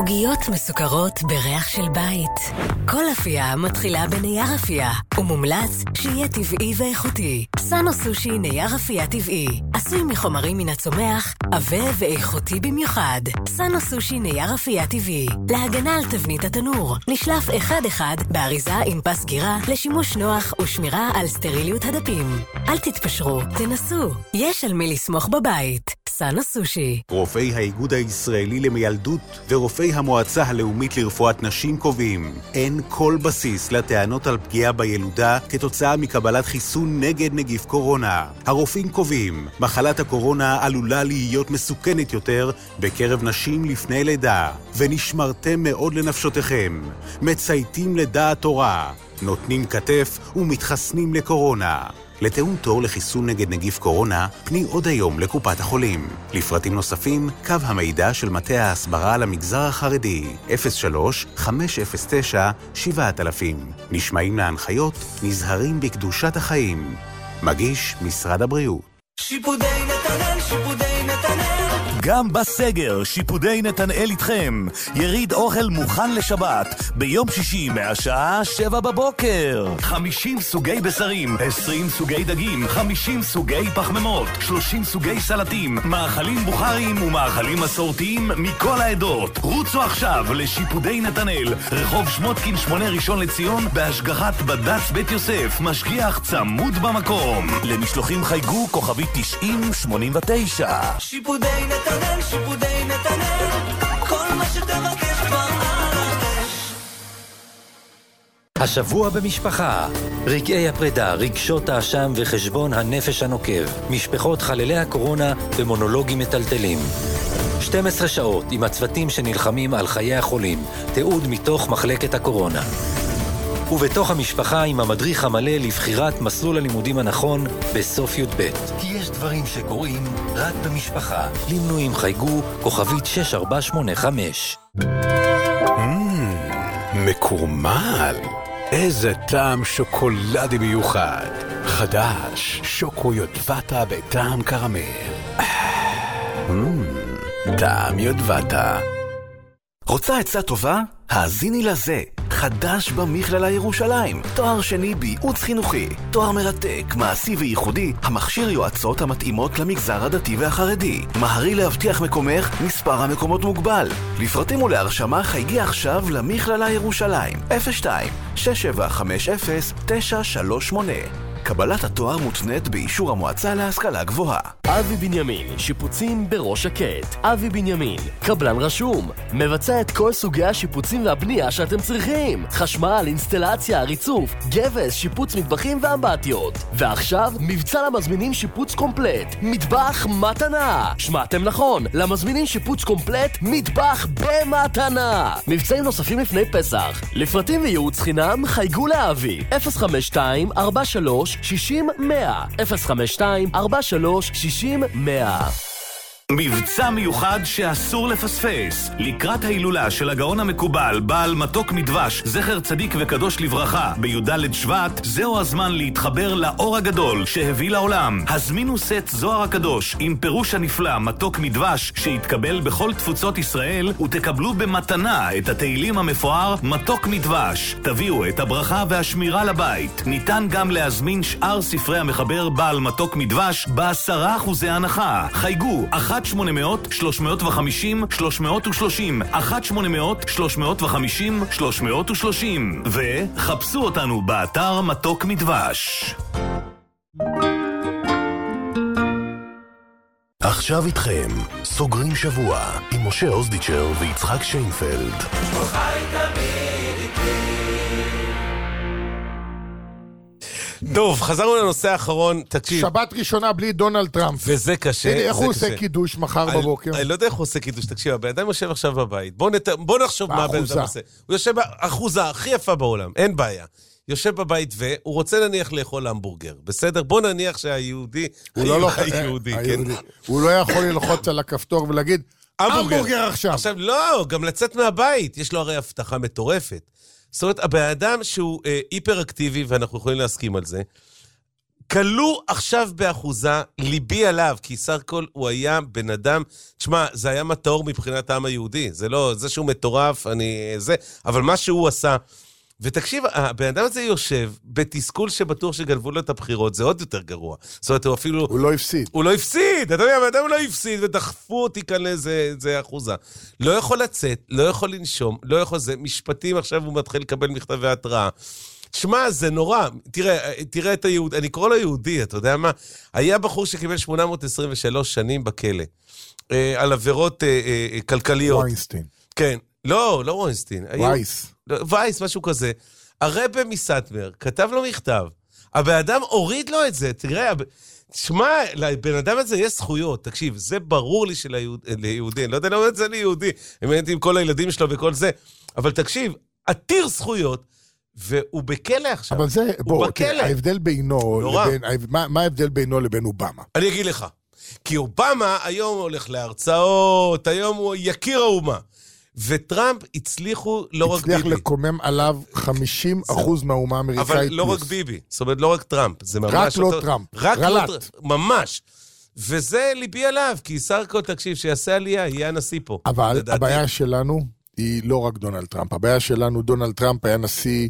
עוגיות מסוכרות בריח של בית. כל אפייה מתחילה בנייר אפייה, ומומלץ שיהיה טבעי ואיכותי. סאנו סושי נייר אפייה טבעי, עשוי מחומרים מן הצומח, עבה ואיכותי במיוחד. סאנו סושי נייר אפייה טבעי, להגנה על תבנית התנור, נשלף אחד אחד באריזה עם פס גירה, לשימוש נוח ושמירה על סטריליות הדפים. אל תתפשרו, תנסו, יש על מי לסמוך בבית. סאנו סושי. רופאי האיגוד הישראלי למיילדות ורופאי המועצה הלאומית לרפואת נשים קובעים, אין כל בסיס לטענות על פגיעה בילודה כתוצאה מקבלת חיסון נגד נגיף קורונה. הרופאים קובעים, מחלת הקורונה עלולה להיות מסוכנת יותר בקרב נשים לפני לידה, ונשמרתם מאוד לנפשותיכם. מצייתים לדעת תורה, נותנים כתף ומתחסנים לקורונה. לתאום תור לחיסון נגד נגיף קורונה, פני עוד היום לקופת החולים. לפרטים נוספים, קו המידע של מטה ההסברה למגזר החרדי, אפס שלוש חמש אפס תשע שבע אלפים. נשמעים להנחיות, נזהרים בקדושת החיים. מגיש משרד הבריאות. שיפודי נתנאל, שיפודי נתנאל. גם בסגר, שיפודי נתנאל איתכם. יריד אוכל מוכן לשבת, ביום שישי מהשעה שבע בבוקר. חמישים סוגי בשרים, עשרים סוגי דגים, חמישים סוגי פחמימות, שלושים סוגי סלטים, מאכלים בוכריים ומאכלים מסורתיים מכל העדות. רוצו עכשיו לשיפודי נתנאל, רחוב שמותקין שמונה ראשון לציון, בהשגחת בד"ץ בית יוסף, משגיח צמוד במקום. למשלוחים חייגו כוכבי תשעים שמונים ותשע. שיפודי נתנאל, שיפודי נתנאל, כל מה שתבקש כבר על הרש. השבוע במשפחה, רגעי הפרידה, רגשות האשם וחשבון הנפש הנוקב, משפחות חללי הקורונה ומונולוגים מטלטלים. שתים עשרה שעות עם הצוותים שנלחמים על חיי החולים, תיעוד מתוך מחלקת הקורונה. ובתוך המשפחה עם המדריך המלא לבחירת מסלול הלימודים הנכון בסוף י"ב. כי יש דברים שקורים רק במשפחה. למנויים חייגו כוכבית שש ארבע שמונה חמש. מקורמל. איזה טעם שוקולדי מיוחד. חדש, שוקו יודבטה בטעם קרמל. טעם יודבטה. רוצה עצה טובה? האזיני לזה. חדש במכללה ירושלים, תואר שני בייעוץ חינוכי, תואר מרתק, מעשי וייחודי, המכשיר יועצות המתאימות למגזר הדתי והחרדי. מהרי להבטיח מקומך, מספר המקומות מוגבל. לפרטים ולהרשמה חייגי עכשיו למכללה ירושלים, אפס שתיים שש שבע חמש אפס תשע שלוש שמונה. קבלת התואר מותנית באישור המועצה להשכלה גבוהה. אבי בנימין, שיפוצים בראש שקט. אבי בנימין, קבלן רשום, מבצע את כל סוגי השיפוצים והבנייה שאתם צריכים. חשמל, אינסטלציה, ריצוף, גבס, שיפוץ מטבחים ואמבטיות. ועכשיו, מבצע למזמינים שיפוץ קומפלט. מטבח מתנה. שמעתם נכון, למזמינים שיפוץ קומפלט, מטבח במתנה. מבצעים נוספים לפני פסח. לפרטים וייעוץ חינם, חייגו לאבי. אפס חמש שתיים ארבע שלוש שישים מאה. אפס חמש שתיים ארבע שלוש שישים מאה. מבצע מיוחד שאסור לפספס. לקראת ההילולה של הגאון המקובל בעל מתוק מדבש זכר צדיק וקדוש לברכה בי"ד שבט, זהו הזמן להתחבר לאור הגדול שהביא לעולם. הזמינו סט זוהר הקדוש עם פירוש הנפלא מתוק מדבש שהתקבל בכל תפוצות ישראל, ותקבלו במתנה את התהילים המפואר מתוק מדבש. תביאו את הברכה והשמירה לבית. ניתן גם להזמין שאר ספרי המחבר בעל מתוק מדבש בעשרה אחוזי הנחה. חייגו אחת שמונה מאות שלוש מאות וחמישים שלוש מאות ושלושים, אחת שמונה מאות שלוש מאות וחמישים שלוש מאות ושלושים, וחפשו אותנו באתר מתוק מדבש. עכשיו איתכם, סוגרים שבוע עם משה אוזדיצ'ר ויצחק שיינפלד. טוב, חזרנו לנושא האחרון, תקשיב. שבת ראשונה בלי דונלד טראמפ. וזה קשה. איך הוא עושה קידוש מחר בבוקר? אני לא יודע איך הוא עושה קידוש, תקשיב, הבן אדם יושב עכשיו בבית. בוא נחשוב מה הבן אדם עושה. הוא יושב באחוזה הכי יפה בעולם, אין בעיה. יושב בבית והוא רוצה נניח לאכול המבורגר, בסדר? בוא נניח שהיהודי, היהודי, כן. הוא לא יכול ללחוץ על הכפתור ולהגיד, המבורגר עכשיו. עכשיו, לא, גם לצאת מהבית, יש לו הרי הבטחה מטורפת. זאת אומרת, הבן אדם שהוא אה, היפר-אקטיבי, ואנחנו יכולים להסכים על זה, קלו עכשיו באחוזה, ליבי עליו, כי סך הכל הוא היה בן אדם, תשמע, זה היה מטאור מבחינת העם היהודי, זה לא, זה שהוא מטורף, אני, זה, אבל מה שהוא עשה, ותקשיב, הבן אדם הזה יושב בתסכול שבטוח שגנבו לו את הבחירות, זה עוד יותר גרוע. זאת אומרת, הוא אפילו... הוא לא הפסיד. הוא לא הפסיד, אתה יודע, הבן אדם לא הפסיד, ודחפו אותי כאן לאיזה אחוזה. לא יכול לצאת, לא יכול לנשום, לא יכול זה, משפטים עכשיו הוא מתחיל לקבל מכתבי התראה. תשמע, זה נורא. תראה, תראה את היהוד, אני קורא לו יהודי, אתה יודע מה? היה בחור שקיבל שמונה מאות עשרים ושלוש שנים בכלא, אה, על עבירות אה, אה, כלכליות. ויינסטיין. כן. לא, לא ווינסטיין. וייס. וייס, משהו כזה. הרבא מסטמר כתב לו מכתב. הבן אדם הוריד לו את זה. תראה, תשמע, לבן אדם הזה יש זכויות. תקשיב, זה ברור לי שליהודי. אני לא יודע למה זה ליהודי. הם הייתי עם כל הילדים שלו וכל זה. אבל תקשיב, עתיר זכויות, והוא בכלא עכשיו. אבל זה, בוא, בכלא. ההבדל בינו, לבין, מה, מה ההבדל בינו לבין אובמה? אני אגיד לך. כי אובמה היום הולך להרצאות, היום הוא יקיר האומה. וטראמפ הצליחו לא רק ביבי. הצליח לקומם עליו חמישים אחוז מהאומה האמריקאית. אבל לא רק ביבי, זאת אומרת לא רק טראמפ. רק לא טראמפ, רלט. ממש. וזה ליבי עליו, כי שר הכל תקשיב, שיעשה עלייה, יהיה הנשיא פה. אבל הבעיה שלנו היא לא רק דונלד טראמפ. הבעיה שלנו, דונלד טראמפ היה נשיא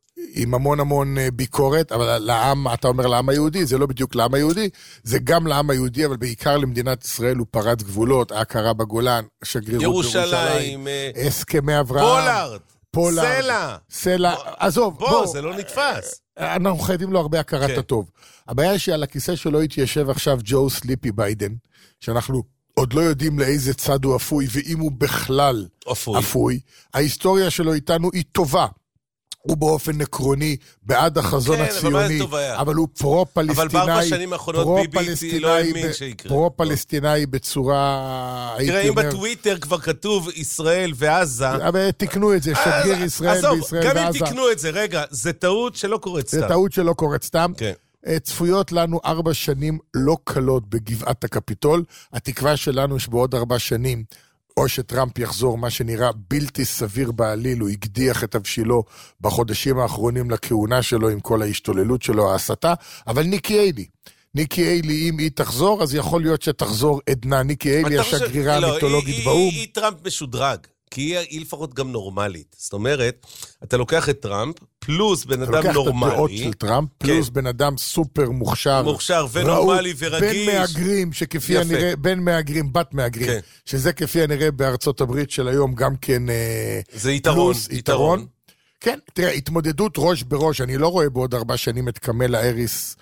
עם המון המון ביקורת, אבל לעם, אתה אומר לעם היהודי, זה לא בדיוק לעם היהודי, זה גם לעם היהודי, אבל בעיקר למדינת ישראל הוא פרץ גבולות, ההכרה בגולן, שגרירות ירושלים, הסכמי אברהם, פולארד, פולארד, סלע, סלע, עזוב, בוא, בוא, זה לא נתפס. אנחנו חייבים לו הרבה הכרת כן. הטוב. הבעיה שעל הכיסא שלו התיישב עכשיו ג'ו סליפי ביידן, שאנחנו עוד לא יודעים לאיזה צד הוא אפוי, ואם הוא בכלל אפוי. אפוי. ההיסטוריה שלו איתנו היא טובה. הוא באופן עקרוני בעד החזון כן, הציוני, אבל, אבל הוא פרו-פלסטינאי, אבל בארבע שנים האחרונות ביבי לא האמין שיקרה. פרו-פלסטינאי בצורה... תראה, אם בטוויטר כבר כתוב ישראל ועזה... אבל תקנו את זה, שגריר ישראל בישראל ועזה. גם אם תקנו את זה, רגע, זה טעות שלא קורית סתם. זה טעות שלא קורית סתם. כן. צפויות לנו ארבע שנים לא קלות בגבעת הקפיטול. התקווה שלנו שבעוד ארבע שנים... או שטראמפ יחזור, מה שנראה בלתי סביר בעליל, הוא הגדיח את הבשילו בחודשים האחרונים לכהונה שלו עם כל ההשתוללות שלו, ההסתה, אבל ניקי איילי, ניקי איילי, אם היא תחזור, אז יכול להיות שתחזור עדנה, ניקי איילי השגרירה המיתולוגית באום. היא טראמפ משודרג, כי היא, היא לפחות גם נורמלית. זאת אומרת, אתה לוקח את טראמפ, פלוס בן אדם נורמלי. אתה לוקח את הדעות של טראמפ, פלוס כן. בן אדם סופר מוכשר. מוכשר ונורמלי ורגיש. בין מהגרים, שכפי יפה. הנראה, בין מהגרים, בת מהגרים. כן. שזה כפי הנראה בארצות הברית של היום, גם כן... זה יתרון. פלוס, יתרון. יתרון. כן, תראה, התמודדות ראש בראש, אני לא רואה בעוד ארבע שנים את קמלה האריס,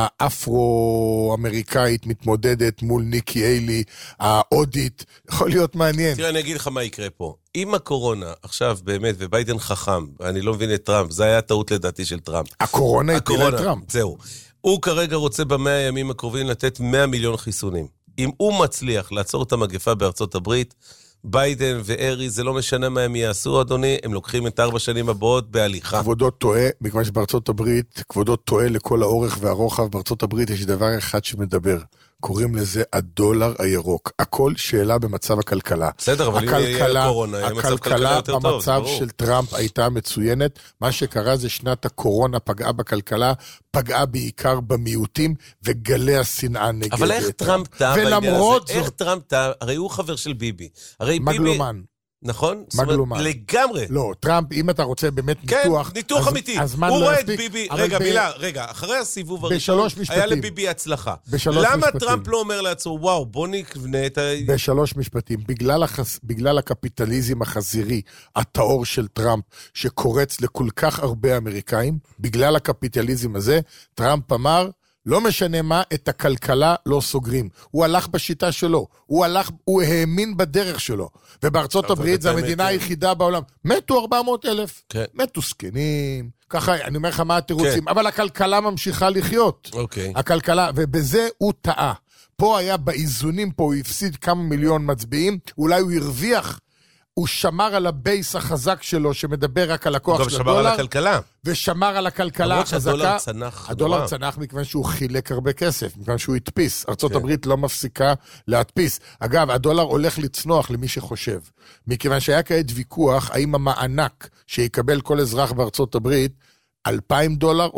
האפרו-אמריקאית מתמודדת מול ניקי איילי, ההודית, יכול להיות מעניין. תראה, אני אגיד לך מה יקרה פה. אם הקורונה, עכשיו באמת, וביידן חכם, אני לא מבין את טראמפ, זה היה טעות לדעתי של טראמפ. הקורונה הפילה את טראמפ. זהו. הוא כרגע רוצה במאה הימים הקרובים לתת מאה מיליון חיסונים. אם הוא מצליח לעצור את המגפה בארצות הברית, ביידן וארי, זה לא משנה מה הם יעשו, אדוני, הם לוקחים את ארבע שנים הבאות בהליכה. כבודו טועה, מכיוון שבארצות הברית, כבודו טועה לכל האורך והרוחב, בארצות הברית יש דבר אחד שמדבר, קוראים לזה הדולר הירוק. הכל שאלה במצב הכלכלה. בסדר, אבל אם יהיה קורונה, יהיה מצב כלכלה יותר טוב. הכלכלה במצב של טראמפ הייתה מצוינת. מה שקרה זה שנת הקורונה פגעה בכלכלה, פגעה בעיקר במיעוטים, וגלי השנאה נגד אבל איך טראמפ טעה בעניין הזה? איך טראמפ טעה? הרי הוא חבר של ביבי. הרי ביבי... מגלומן. נכון? מגלומן. לגמרי. לא, טראמפ, אם אתה רוצה באמת כן, ניתוח... כן, ניתוח אז, אמיתי. אז הוא רואה את ביבי... רגע, ב... מילה, רגע, אחרי הסיבוב הראשון, היה לביבי הצלחה. למה משפטים. טראמפ לא אומר לעצמו, וואו, בוא נקנה את ה... בשלוש משפטים. בגלל, החס... בגלל הקפיטליזם החזירי, הטהור של טראמפ, שקורץ לכל כך הרבה אמריקאים, בגלל הקפיטליזם הזה, טראמפ אמר... לא משנה מה, את הכלכלה לא סוגרים. הוא הלך בשיטה שלו, הוא הלך, הוא האמין בדרך שלו. ובארצות הברית זו המדינה היחידה בעולם. מתו ארבע מאות אלף. כן. מתו סקנים. ככה, אני אומר לך מה התירוצים. כן. אבל הכלכלה ממשיכה לחיות. אוקיי. הכלכלה, ובזה הוא טעה. פה היה באיזונים, פה הוא הפסיד כמה מיליון מצביעים, אולי הוא הרוויח, הוא שמר על הבייס החזק שלו, שמדבר רק על הכוח של הדולר. הוא גם שמר על הכלכלה. ושמר על הכלכלה החזקה. הדולר צנח. הדולר צנח מכיוון שהוא חילק הרבה כסף, מכיוון שהוא הדפיס. ארצות הברית לא מפסיקה להדפיס. אגב, הדולר הולך לצנוח למי שחושב. מכיוון שהיה כעת ויכוח, האם המענק שיקבל כל אזרח בארצות הברית, אלפיים דולר או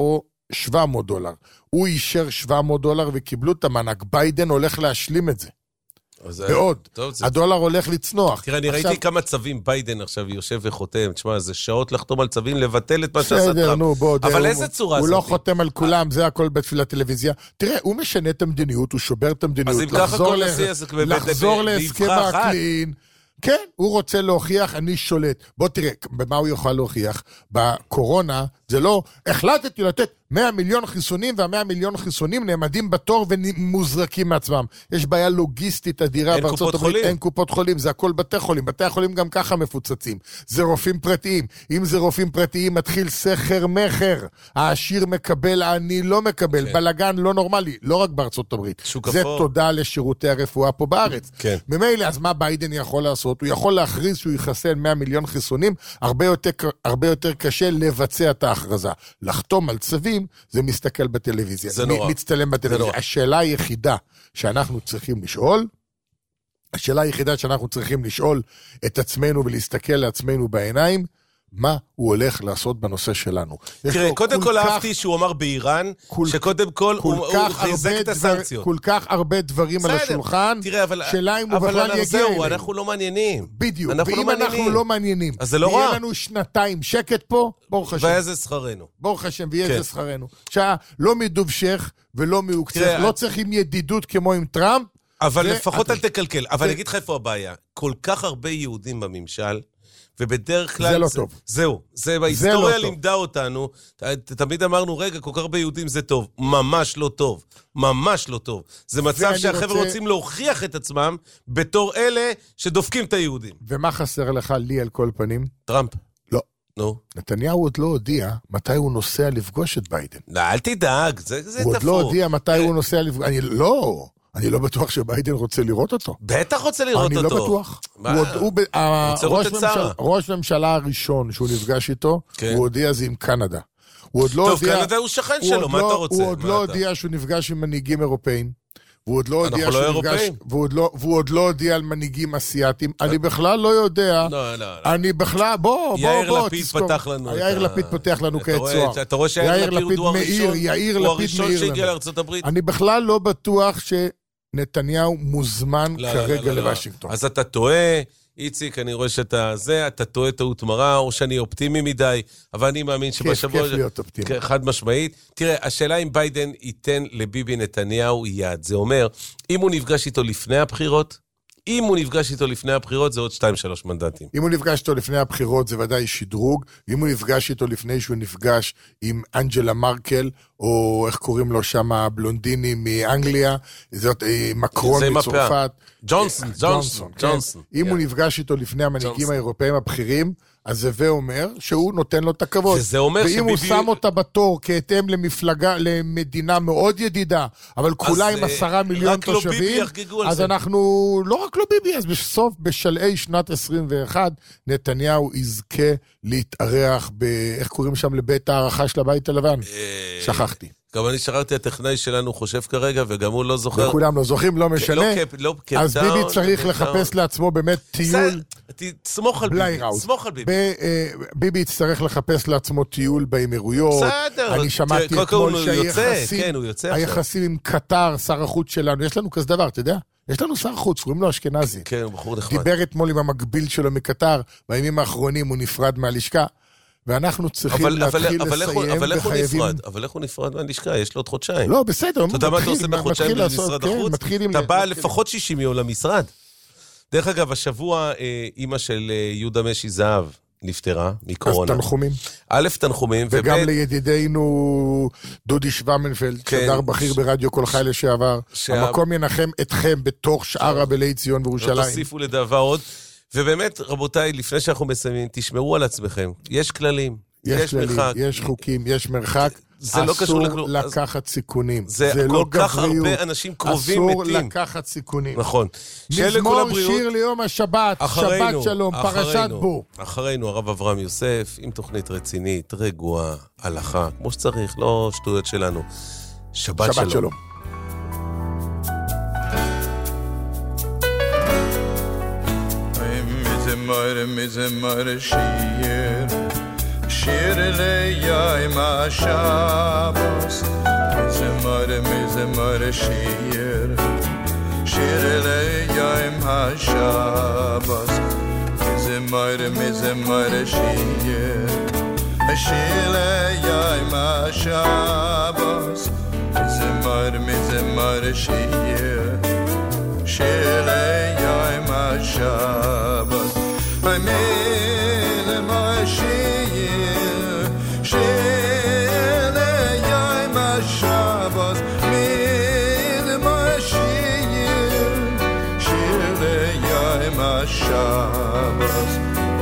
שבע מאות דולר. הוא אישר שבע מאות דולר וקיבלו את המענק. ביידן הולך להשלים את זה. ועוד, הדולר הולך לצנוח. תראה, אני ראיתי כמה צווים, ביידן עכשיו יושב וחותם, תשמע, זה שעות לחתום על צווים, לבטל את מה שעשה טראמפ. אבל איזה צורה זאת? הוא לא חותם על כולם, זה הכל בשביל הטלוויזיה. תראה, הוא משנה את המדיניות, הוא שובר את המדיניות. אז אם ככה כל נשיא, לחזור להסכם האקלים. כן, הוא רוצה להוכיח, אני שולט. בוא תראה, במה הוא יוכל להוכיח? בקורונה, זה לא, החלטתי לתת מאה מיליון חיסונים, והמאה מיליון חיסונים נעמדים בתור ומוזרקים מעצמם. יש בעיה לוגיסטית אדירה אין קופות חולים. אין קופות חולים, זה הכל בתי חולים. בתי החולים גם ככה מפוצצים. זה רופאים פרטיים. אם זה רופאים פרטיים, מתחיל סחר מחר. העשיר מקבל, העני לא מקבל. כן. בלגן לא נורמלי, לא רק בארצות הברית. זה אפור. תודה לשירותי הרפואה פה בארץ. כן. ממילא, אז מה ביידן יכול לעשות? הוא יכול להכריז שהוא יחסן מאה מיליון חיסונים, הרבה יותר, הרבה יותר קשה לבצע את ההכרזה. לחתום על צווים, זה מסתכל בטלוויזיה. זה נורא. מצטלם בטלוויזיה. השאלה היחידה שאנחנו צריכים לשאול, השאלה היחידה שאנחנו צריכים לשאול את עצמנו ולהסתכל לעצמנו בעיניים, מה הוא הולך לעשות בנושא שלנו. תראה, קודם כל אהבתי שהוא אמר באיראן, שקודם כל הוא חיזק את הסנקציות. כל כך הרבה דברים על השולחן, שאלה אם הוא בכלל יגיע אלינו. אנחנו לא מעניינים. בדיוק, ואם אנחנו לא מעניינים, אז זה לא רע. ויהיה לנו שנתיים שקט פה, ברוך השם. ואיזה שכרנו. ברוך השם, ואיזה שכרנו. שעה, לא מדובשך ולא מעוקצך, לא צריכים ידידות כמו עם טראמפ. אבל לפחות אל תקלקל. אבל אני אגיד לך איפה הבעיה. כל כך הרבה יהודים בממשל, ובדרך כלל... זה לא טוב. זהו. זה בהיסטוריה לימדה אותנו, תמיד אמרנו, רגע, כל כך הרבה יהודים זה טוב. ממש לא טוב. ממש לא טוב. זה מצב שהחבר'ה רוצים להוכיח את עצמם, בתור אלה שדופקים את היהודים. ומה חסר לך לי על כל פנים? טראמפ. לא. נו. נתניהו עוד לא הודיע מתי הוא נוסע לפגוש את ביידן. לא, אל תדאג, זה תפור. הוא עוד לא הודיע מתי הוא נוסע לפגוש... אני לא... אני לא בטוח שביידן רוצה לראות אותו. בטח רוצה לראות אני אותו. אני לא בטוח. הוא, הוא, ראש, ממשלה, ראש ממשלה הראשון שהוא נפגש איתו, כן. הוא הודיע זה עם קנדה. הוא עוד לא טוב, הודיע, קנדה הוא שכן הוא שלו, מה לא, אתה רוצה? הוא עוד לא הודיע שהוא נפגש עם מנהיגים אירופאים. והוא עוד לא הודיע שהוא נפגש, והוא עוד לא, והוא עוד לא הודיע על מנהיגים אסיאטים. אני בכלל לא יודע. לא, לא, לא. אני בכלל, בוא, בוא, יאיר בוא. לפיד פתח לנו. יאיר לפיד פותח לנו כעת צוהר. אתה רואה שיאיר לפיד הוא הראשון? יאיר הוא לפיד הראשון שהגיע לארצות הברית. אני בכלל לא בטוח ש... נתניהו מוזמן לא, כרגע לא, לא, לוושינגטון. אז אתה טועה, איציק, אני רואה שאתה זה, אתה טועה טעות מרה, או שאני אופטימי מדי, אבל אני מאמין שבשבוע... כיף להיות אופטימי. חד משמעית. תראה, השאלה אם ביידן ייתן לביבי נתניהו יד. זה אומר, אם הוא נפגש איתו לפני הבחירות, אם הוא נפגש איתו לפני הבחירות, זה עוד שתיים שלוש מנדטים. אם הוא נפגש איתו לפני הבחירות, זה ודאי שדרוג. אם הוא נפגש איתו לפני שהוא נפגש עם אנג'לה מרקל, או איך קוראים לו שם, הבלונדיני מאנגליה, זאת מקרון מצרפת. ג'ונסון, ג'ונסון, ג'ונסון. אם הוא נפגש איתו לפני המנהיגים האירופאים הבכירים, אז זה ואומר שהוא נותן לו את הכבוד. וזה אומר ואם הוא שם אותה בתור כהתאם למפלגה, למדינה מאוד ידידה, אבל כולה עם עשרה מיליון תושבים, אז אנחנו, לא רק לא ביבי, אז בסוף, בשלעי שנת עשרים ואחת, נתניהו יזכה להתארח, איך קוראים שם לבית הערכה של הבית הלבן? שכחתי. גם אני שכחתי, הטכנאי שלנו חושב כרגע, וגם הוא לא זוכר. וכולם לא זוכרים, לא משנה. אז ביבי צריך לחפש לעצמו באמת טיול. סמוך על ביבי. סמוך על ביבי. ביבי יצטרך לחפש לעצמו טיול באמירויות. בסדר. אני שמעתי אתמול שהיחסים עם קטר, שר החוץ שלנו, יש לנו כזה דבר, אתה יודע? יש לנו שר חוץ, קוראים לו אשכנזי. כן, הוא בחור נחמד. דיבר אתמול עם המקביל שלו מקטר, בימים האחרונים הוא נפרד מהלשכה. ואנחנו צריכים אבל, להתחיל אבל, לסיים אבל איך וחייבים... הוא נפרד? אבל איך הוא נפרד מהלשכה? יש לו עוד חודשיים. לא, בסדר. אתה יודע מה אתה עושה בחודשיים במשרד החוץ? אתה בא לפחות שישים יום למשרד. דרך אגב, השבוע אימא של יהודה משי זהב נפטרה מקורונה. אז תנחומים. א', תנחומים. וגם לידידינו דודי שוומנפלד, שדר בכיר ברדיו כל חי לשעבר. המקום ינחם אתכם בתוך שאר אבלי ציון וירושלים. תוסיפו לדבר עוד. ובאמת, רבותיי, לפני שאנחנו מסיימים, תשמרו על עצמכם. יש כללים, יש, יש כללים, מרחק. יש חוקים, יש מרחק. זה לא קשור לכלום. אסור לקחת סיכונים. זה, זה לא גבריות. כל כך הרבה אנשים קרובים אסור מתים. אסור לקחת סיכונים. נכון. מזמור שיר ליום השבת, אחרינו, שבת שלום, אחרינו, פרשת בו. אחרינו, הרב אברהם יוסף, עם תוכנית רצינית, רגועה, הלכה, כמו שצריך, לא שטויות שלנו. שבת, שבת שלום. שלום. מזמר מזמר שיר שיר ליום השבוס מזמר מזמר שיר שיר ליום השבוס מזמר מזמר שיר שיר ליום השבוס מזמר מזמר שיר שיר ליום השבוס אמן למשיח שיר ליום השבוס אמן למשיח שיר ליום השבוס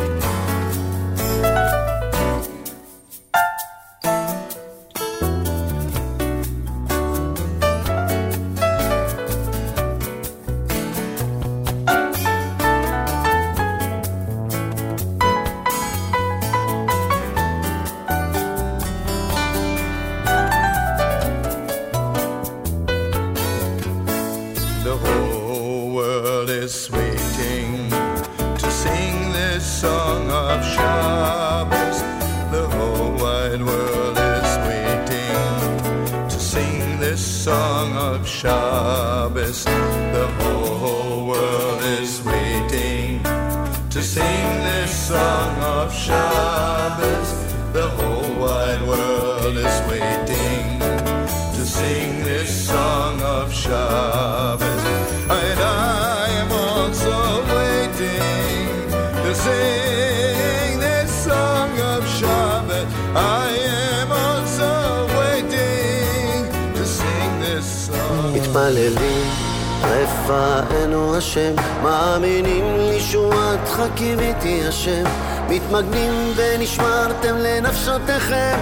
Shabbos, the whole world is waiting to sing this song of Shabbos. The whole wide world is waiting to sing this song of Shabbos. And I am also waiting to sing this song of Shabbos. I am also waiting to sing this song. מתפללים, רפאנו השם, מאמינים לישועתך קיוויתי השם, מתמגנים ונשמרתם לנפשותיכם,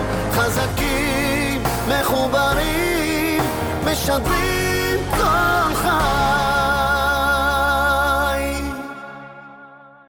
חזקים, מחוברים, משדרים כל חי.